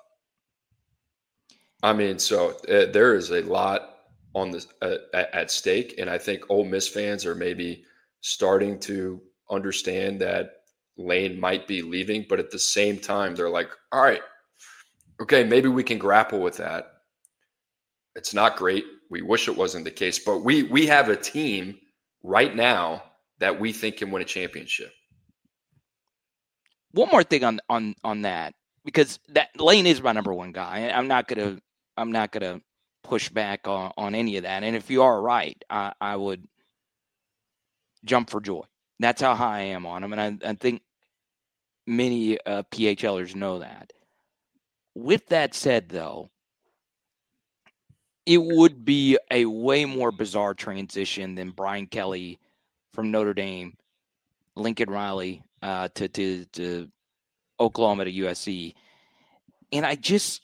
I mean, so uh, there is a lot on this uh, at, at stake, and I think Ole Miss fans are maybe starting to understand that Lane might be leaving, but at the same time, they're like, all right, okay, maybe we can grapple with that. It's not great. We wish it wasn't the case, but we we have a team right now that we think can win a championship. One more thing on on on that, because that Lane is my number one guy. I'm not gonna I'm not gonna push back on, on any of that. And if you are right, I, I would jump for joy. That's how high I am on him, and I, I think many uh, PHLers know that. With that said, though, it would be a way more bizarre transition than Brian Kelly from Notre Dame, Lincoln Riley uh, to, to to Oklahoma to U S C. And I just,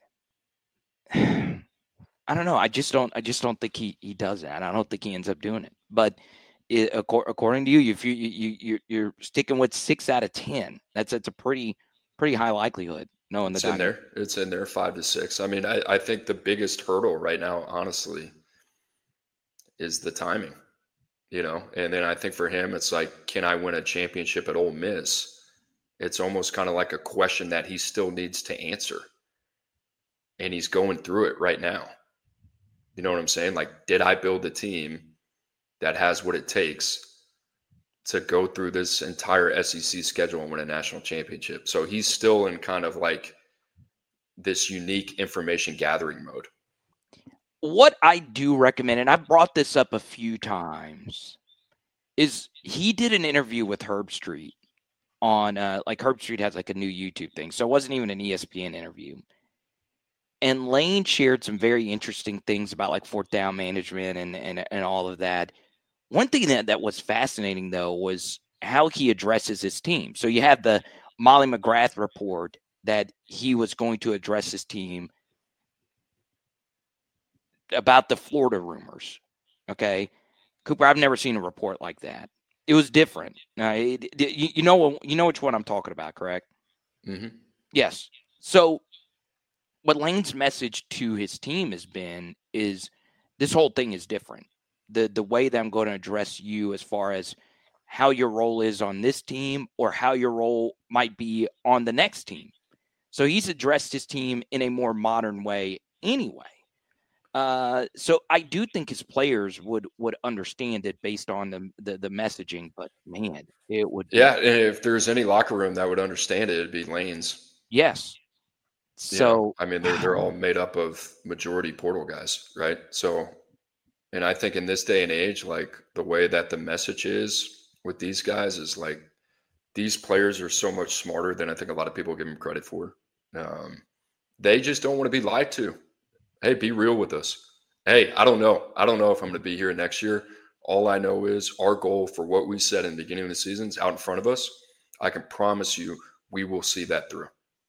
I don't know. I just don't. I just don't think he, he does that. I don't think he ends up doing it. But it, according to you, if you you you you're sticking with six out of ten, that's that's a pretty pretty high likelihood. No, in the it's in there. It's in there, five to six. I mean, I, I think the biggest hurdle right now, honestly, is the timing. You know, and then I think for him, it's like, can I win a championship at Ole Miss? It's almost kind of like a question that he still needs to answer. And he's going through it right now. You know what I'm saying? Like, did I build a team that has what it takes to go through this entire S E C schedule and win a national championship? So he's still in kind of like this unique information gathering mode. What I do recommend, and I've brought this up a few times, is he did an interview with Herb Street on, uh, like Herb Street has like a new YouTube thing. So it wasn't even an E S P N interview. And Lane shared some very interesting things about like fourth down management and, and, and all of that. One thing that, that was fascinating, though, was how he addresses his team. So you have the Molly McGrath report that he was going to address his team about the Florida rumors. Okay. Cooper, I've never seen a report like that. It was different. Uh, it, it, you, you know, you know which one I'm talking about, correct? Mm-hmm. Yes. So what Lane's message to his team has been is this whole thing is different. The the way that I'm going to address you as far as how your role is on this team or how your role might be on the next team. So he's addressed his team in a more modern way anyway. Uh, so I do think his players would would understand it based on the the, the messaging. But man, it would. Yeah, and if there's any locker room that would understand it, it'd be Lane's. Yes. You So know, I mean, they're they're all made up of majority portal guys, right? So, and I think in this day and age, like the way that the message is with these guys is like these players are so much smarter than I think a lot of people give them credit for. Um, they just don't want to be lied to. Hey, be real with us. Hey, I don't know. I don't know if I'm going to be here next year. All I know is our goal for what we said in the beginning of the season is out in front of us. I can promise you we will see that through.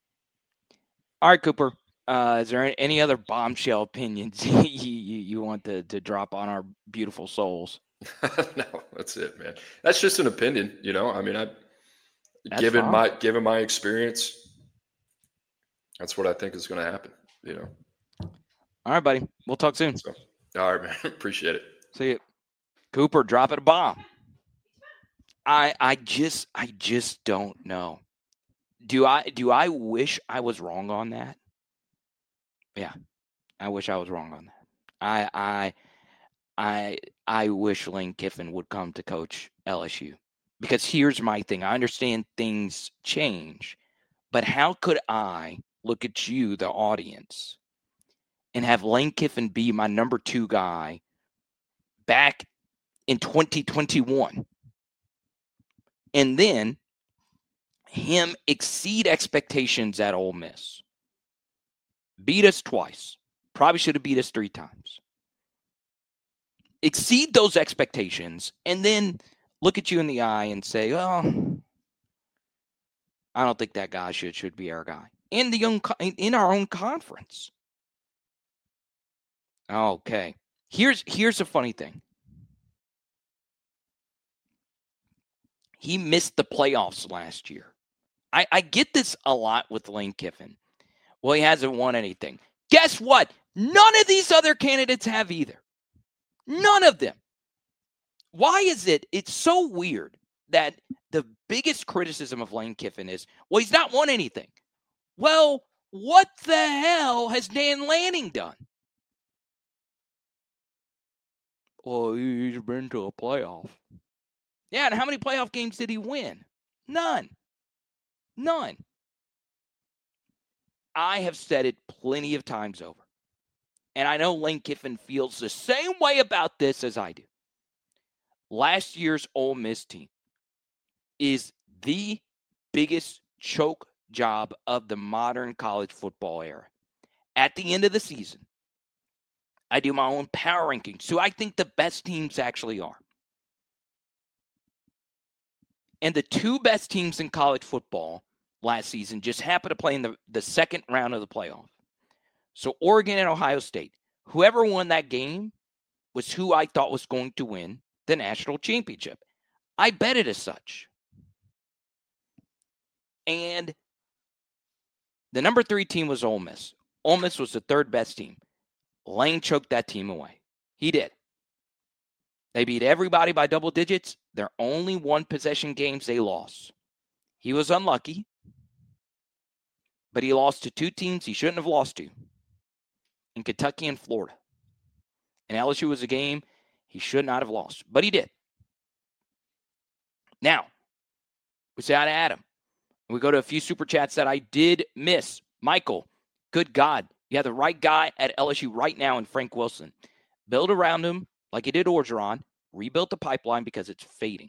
All right, Cooper. Uh, is there any other bombshell opinions you, you, you want to, to drop on our beautiful souls? No, that's it, man. That's just an opinion, you know. I mean, I That's given fine. my given my experience, that's what I think is going to happen, you know. All right, buddy. We'll talk soon. So, all right, man. Appreciate it. See you. Cooper, drop it a bomb. I I just I just don't know. Do I do I wish I was wrong on that? Yeah. I wish I was wrong on that. I I I I wish Lane Kiffin would come to coach L S U. Because here's my thing. I understand things change, but how could I look at you, the audience, and have Lane Kiffin be my number two guy back in twenty twenty-one, and then him exceed expectations at Ole Miss, beat us twice, probably should have beat us three times, exceed those expectations, and then look at you in the eye and say, "Oh, I don't think that guy should should be our guy in the young in our own conference." Okay, here's here's a funny thing. He missed the playoffs last year. I, I get this a lot with Lane Kiffin. Well, he hasn't won anything. Guess what? None of these other candidates have either. None of them. Why is it? It's so weird that the biggest criticism of Lane Kiffin is, well, he's not won anything. Well, what the hell has Dan Lanning done? Well, he's been to a playoff. Yeah, and how many playoff games did he win? None. None. I have said it plenty of times over. And I know Lane Kiffin feels the same way about this as I do. Last year's Ole Miss team is the biggest choke job of the modern college football era. At the end of the season, I do my own power rankings, so I think the best teams actually are. And the two best teams in college football last season just happened to play in the, the second round of the playoff. So Oregon and Ohio State, whoever won that game was who I thought was going to win the national championship. I bet it as such. And the number three team was Ole Miss. Ole Miss was the third best team. Lane choked that team away. He did. They beat everybody by double digits. Their only one possession games they lost. He was unlucky, but he lost to two teams he shouldn't have lost to, in Kentucky and Florida. And L S U was a game he should not have lost, but he did. Now, we say hi to Adam. We go to a few super chats that I did miss. Michael, good God, you have the right guy at L S U right now in Frank Wilson. Build around him like he did Orgeron. Rebuild the pipeline because it's fading.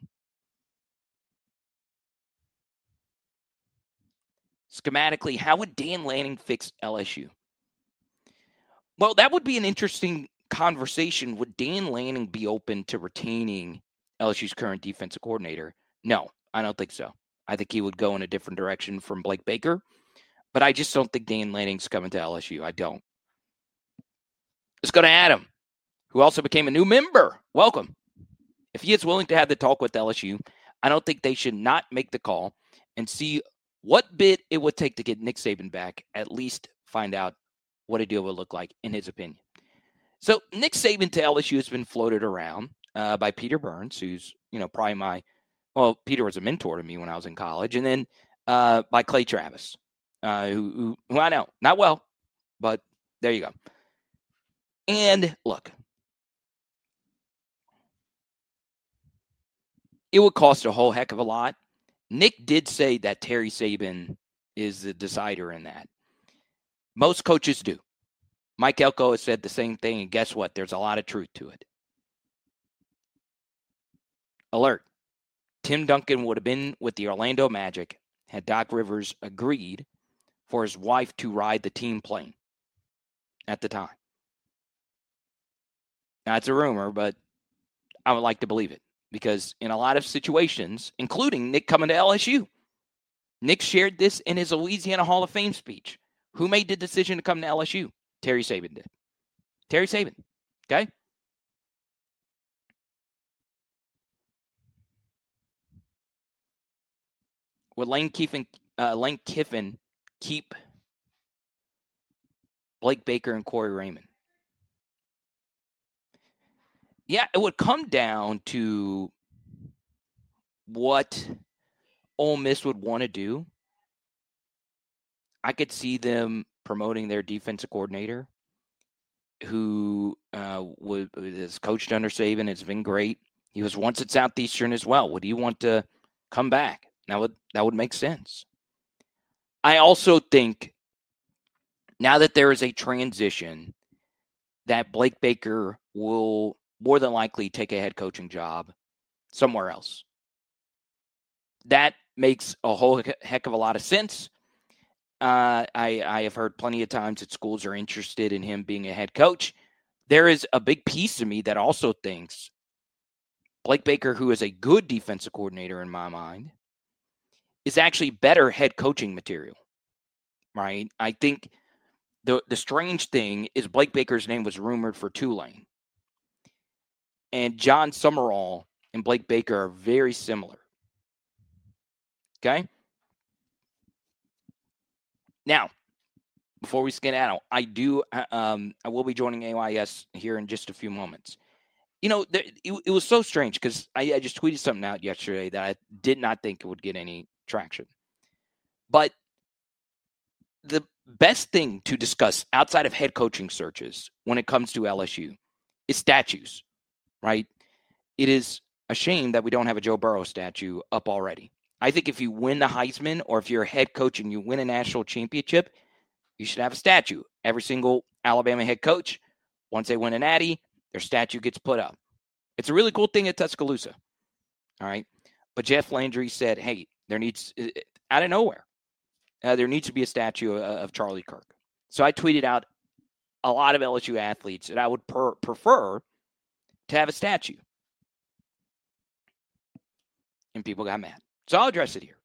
Schematically, how would Dan Lanning fix L S U? Well, that would be an interesting conversation. Would Dan Lanning be open to retaining L S U's current defensive coordinator? No, I don't think so. I think he would go in a different direction from Blake Baker, but I just don't think Dan Lanning's coming to L S U. I don't. Let's go to Adam, who also became a new member. Welcome. If he is willing to have the talk with L S U, I don't think they should not make the call and see what bit it would take to get Nick Saban back, at least find out what a deal would look like, in his opinion. So Nick Saban to L S U has been floated around uh, by Peter Burns, who's, you know, probably my, well, Peter was a mentor to me when I was in college, and then uh, by Clay Travis, uh, who, who, who I know, not well, but there you go. And look, it would cost a whole heck of a lot. Nick did say that Terry Saban is the decider in that. Most coaches do. Mike Elko has said the same thing, and guess what? There's a lot of truth to it. Alert. Tim Duncan would have been with the Orlando Magic had Doc Rivers agreed for his wife to ride the team plane at the time. Now, it's a rumor, but I would like to believe it. Because in a lot of situations, including Nick coming to L S U, Nick shared this in his Louisiana Hall of Fame speech. Who made the decision to come to L S U? Terry Saban did. Terry Saban. Okay? Would Lane Kiffin, uh, Lane Kiffin keep Blake Baker and Corey Raymond? Yeah, it would come down to what Ole Miss would want to do. I could see them promoting their defensive coordinator, who uh, was, is coached under Saban. It's been great. He was once at Southeastern as well. Would he want to come back? That would, that would make sense. I also think now that there is a transition, that Blake Baker will more than likely take a head coaching job somewhere else. That makes a whole heck of a lot of sense. Uh, I, I have heard plenty of times that schools are interested in him being a head coach. There is a big piece of me that also thinks Blake Baker, who is a good defensive coordinator in my mind, is actually better head coaching material, right? I think the, the strange thing is Blake Baker's name was rumored for Tulane. And John Summerall and Blake Baker are very similar. Okay? Now, before we skin out, I do, um, I will be joining A Y S here in just a few moments. You know, there, it, it was so strange because I, I just tweeted something out yesterday that I did not think it would get any traction. But the best thing to discuss outside of head coaching searches when it comes to L S U is statues. Right? It is a shame that we don't have a Joe Burrow statue up already. I think if you win the Heisman or if you're a head coach and you win a national championship, you should have a statue. Every single Alabama head coach, once they win a natty, their statue gets put up. It's a really cool thing at Tuscaloosa. All right. But Jeff Landry said, hey, there needs, out of nowhere, uh, there needs to be a statue of, of Charlie Kirk. So I tweeted out a lot of L S U athletes that I would per- prefer to have a statue. And people got mad. So I'll address it here.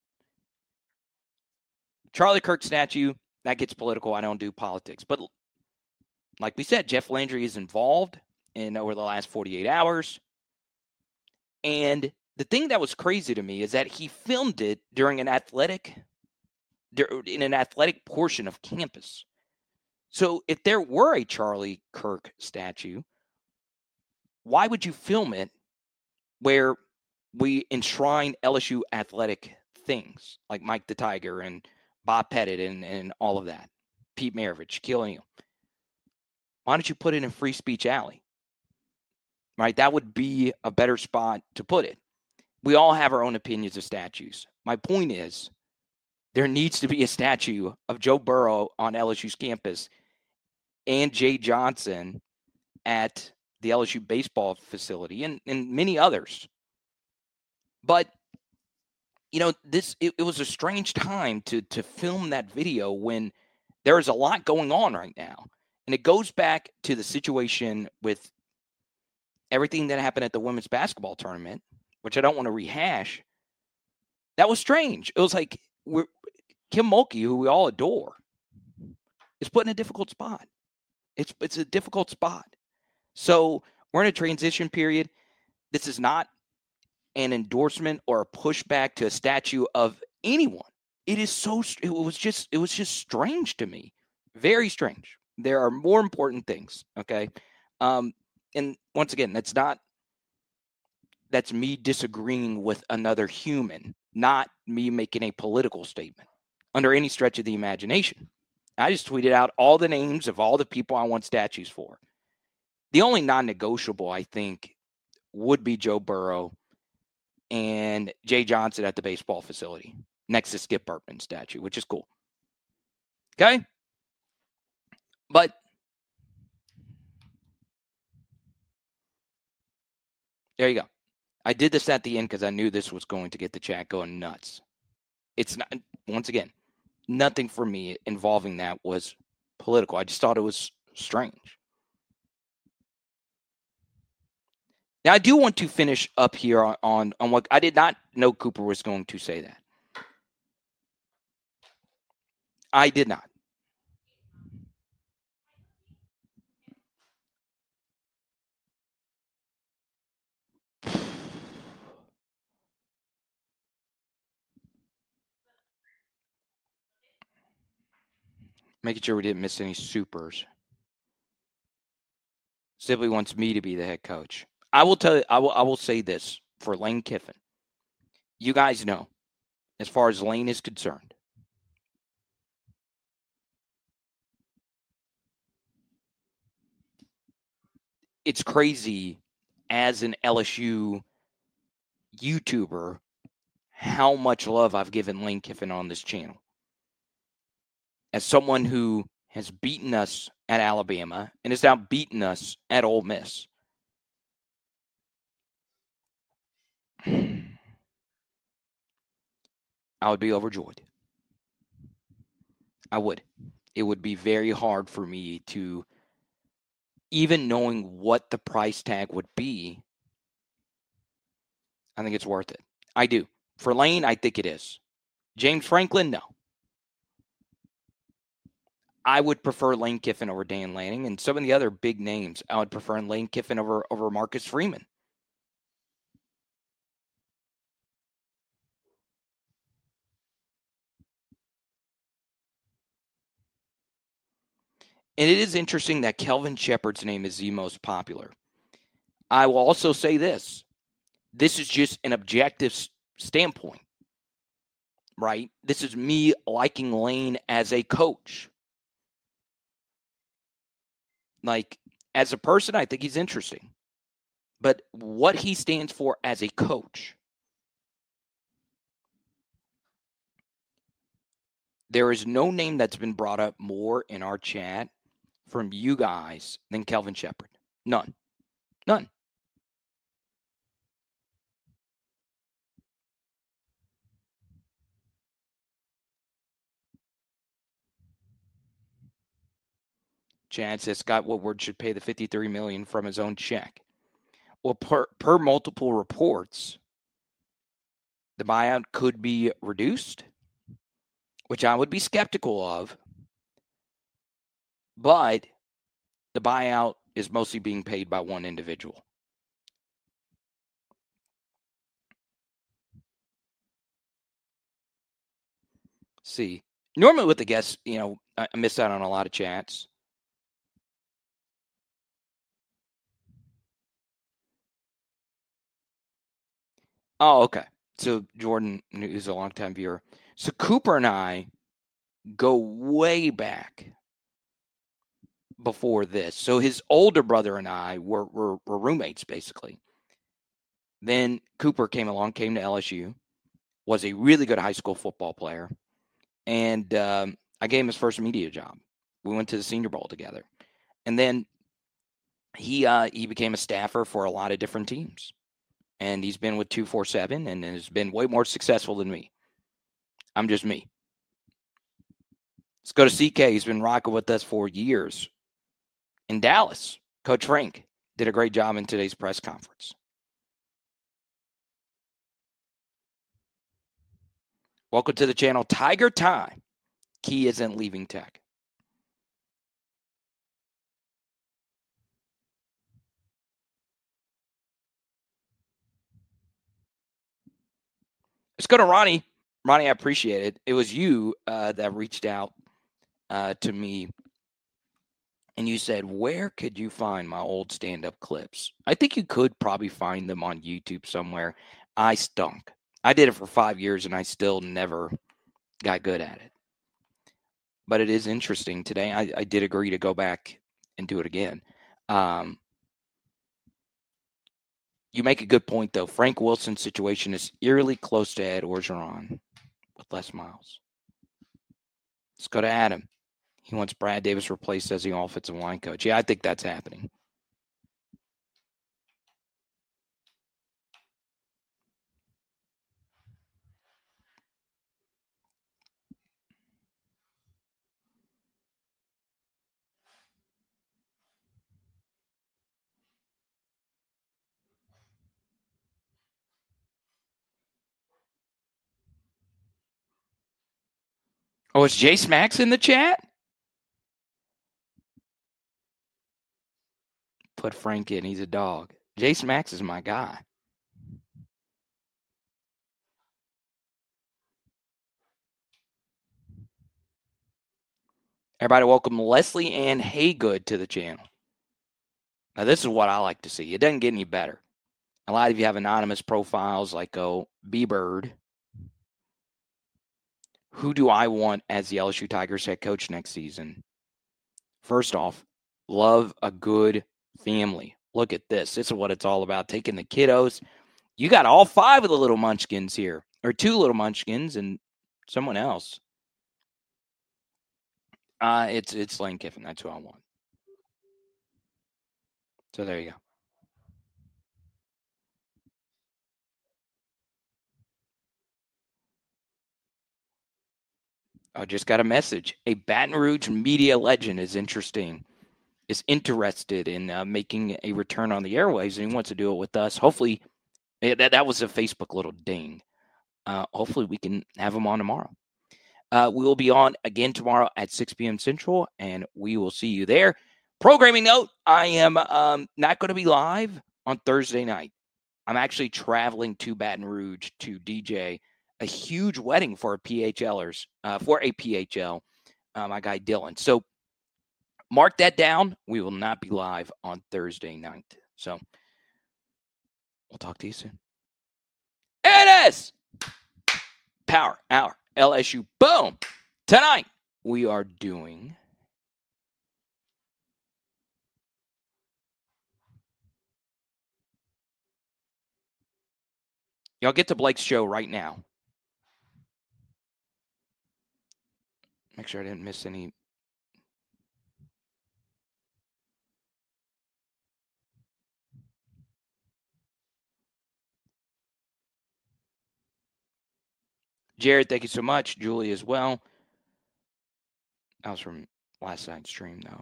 Charlie Kirk statue, that gets political. I don't do politics. But like we said, Jeff Landry is involved in over the last forty-eight hours. And the thing that was crazy to me is that he filmed it during an athletic, in an athletic portion of campus. So if there were a Charlie Kirk statue, why would you film it where we enshrine L S U athletic things like Mike the Tiger and Bob Pettit and, and all of that, Pete Maravich, Shaquille O'Neal? Why don't you put it in Free Speech Alley? Right? That would be a better spot to put it. We all have our own opinions of statues. My point is, there needs to be a statue of Joe Burrow on L S U's campus and Jay Johnson at the L S U baseball facility and, and many others. But, you know, this it, it was a strange time to to film that video when there is a lot going on right now. And it goes back to the situation with everything that happened at the women's basketball tournament, which I don't want to rehash. That was strange. It was like we're, Kim Mulkey, who we all adore, is put in a difficult spot. It's it's a difficult spot. So we're in a transition period. This is not an endorsement or a pushback to a statue of anyone. It is so, it was just, it was just strange to me. Very strange. There are more important things. Okay. Um, and once again, that's not, that's me disagreeing with another human, not me making a political statement under any stretch of the imagination. I just tweeted out all the names of all the people I want statues for. The only non-negotiable, I think, would be Joe Burrow and Jay Johnson at the baseball facility next to Skip Bertman's statue, which is cool. Okay? But there you go. I did this at the end because I knew this was going to get the chat going nuts. It's not, once again, nothing for me involving that was political. I just thought it was strange. Now, I do want to finish up here on, on, on what I did not know Cooper was going to say that. I did not. Making sure we didn't miss any supers. Sibley wants me to be the head coach. I will tell you, I will I will say this for Lane Kiffin. You guys know, as far as Lane is concerned, it's crazy as an L S U YouTuber how much love I've given Lane Kiffin on this channel. As someone who has beaten us at Alabama and has now beaten us at Ole Miss. I would be overjoyed. I would. It would be very hard for me to, even knowing what the price tag would be, I think it's worth it. I do. For Lane, I think it is. James Franklin, no. I would prefer Lane Kiffin over Dan Lanning, and some of the other big names, I would prefer Lane Kiffin over, over Marcus Freeman. And it is interesting that Kelvin Shepherd's name is the most popular. I will also say this. This is just an objective standpoint, right? This is me liking Lane as a coach. Like, as a person, I think he's interesting. but what he stands for as a coach. There is no name that's been brought up more in our chat from you guys than Kelvin Sheppard. None. None. Chad says Scott Woodward should pay the fifty-three million dollars from his own check. Well, per, per multiple reports, the buyout could be reduced, which I would be skeptical of. But the buyout is mostly being paid by one individual. See, normally with the guests, you know, I miss out on a lot of chats. Oh, okay. So Jordan, who's a longtime viewer. So Cooper and I go way back before this. So his older brother and I were, were, were roommates, basically. Then Cooper came along, came to L S U, was a really good high school football player. And um, I gave him his first media job. We went to the Senior Bowl together. And then he uh, he became a staffer for a lot of different teams. And he's been with two forty-seven and has been way more successful than me. I'm just me. Let's go to C K. He's been rocking with us for years. In Dallas, Coach Frank did a great job in today's press conference. Welcome to the channel, Tiger Time. Key isn't leaving tech. Let's go to Ronnie. Ronnie, I appreciate it. It was you uh, that reached out uh, to me, and you said, where could you find my old stand-up clips? I think you could probably find them on YouTube somewhere. I stunk. I did it for five years, and I still never got good at it. But it is interesting. Today, I, I did agree to go back and do it again. Um, you make a good point, though. Frank Wilson's situation is eerily close to Ed Orgeron with Les Miles. Let's go to Adam. He wants Brad Davis replaced as the offensive line coach. Yeah, I think that's happening. Oh, is Jace Max in the chat? Put Frank in. He's a dog. Jace Max is my guy. Everybody welcome Leslie Ann Haygood to the channel. Now, this is what I like to see. It doesn't get any better. A lot of you have anonymous profiles like, oh, B-Bird. Who do I want as the L S U Tigers head coach next season? First off, love a good family. Look at this. This is what it's all about. Taking the kiddos. You got all five of the little munchkins here. Or two little munchkins and someone else. Uh, it's it's Lane Kiffin. That's who I want. So there you go. I just got a message. A Baton Rouge media legend is interesting, is interested in uh, making a return on the airwaves, and he wants to do it with us. Hopefully, that, that was a Facebook little ding. Uh, hopefully, we can have him on tomorrow. Uh, we will be on again tomorrow at six p.m. Central, and we will see you there. Programming note, I am um, not going to be live on Thursday night. I'm actually traveling to Baton Rouge to D J a huge wedding for PHLers, uh, for a P H L, uh, my guy Dylan. So mark that down. We will not be live on Thursday night. So we'll talk to you soon. It is Power Hour L S U. Boom. Tonight we are doing Y'all get to Blake's show right now. Make sure I didn't miss any. Jared, thank you so much. Julie as well. That was from last night's stream, though.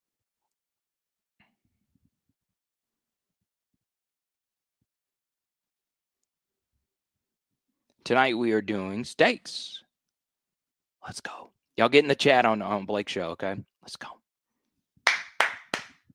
Tonight we are doing steaks. Let's go. Y'all get in the chat on, on Blake's show, okay? Let's go.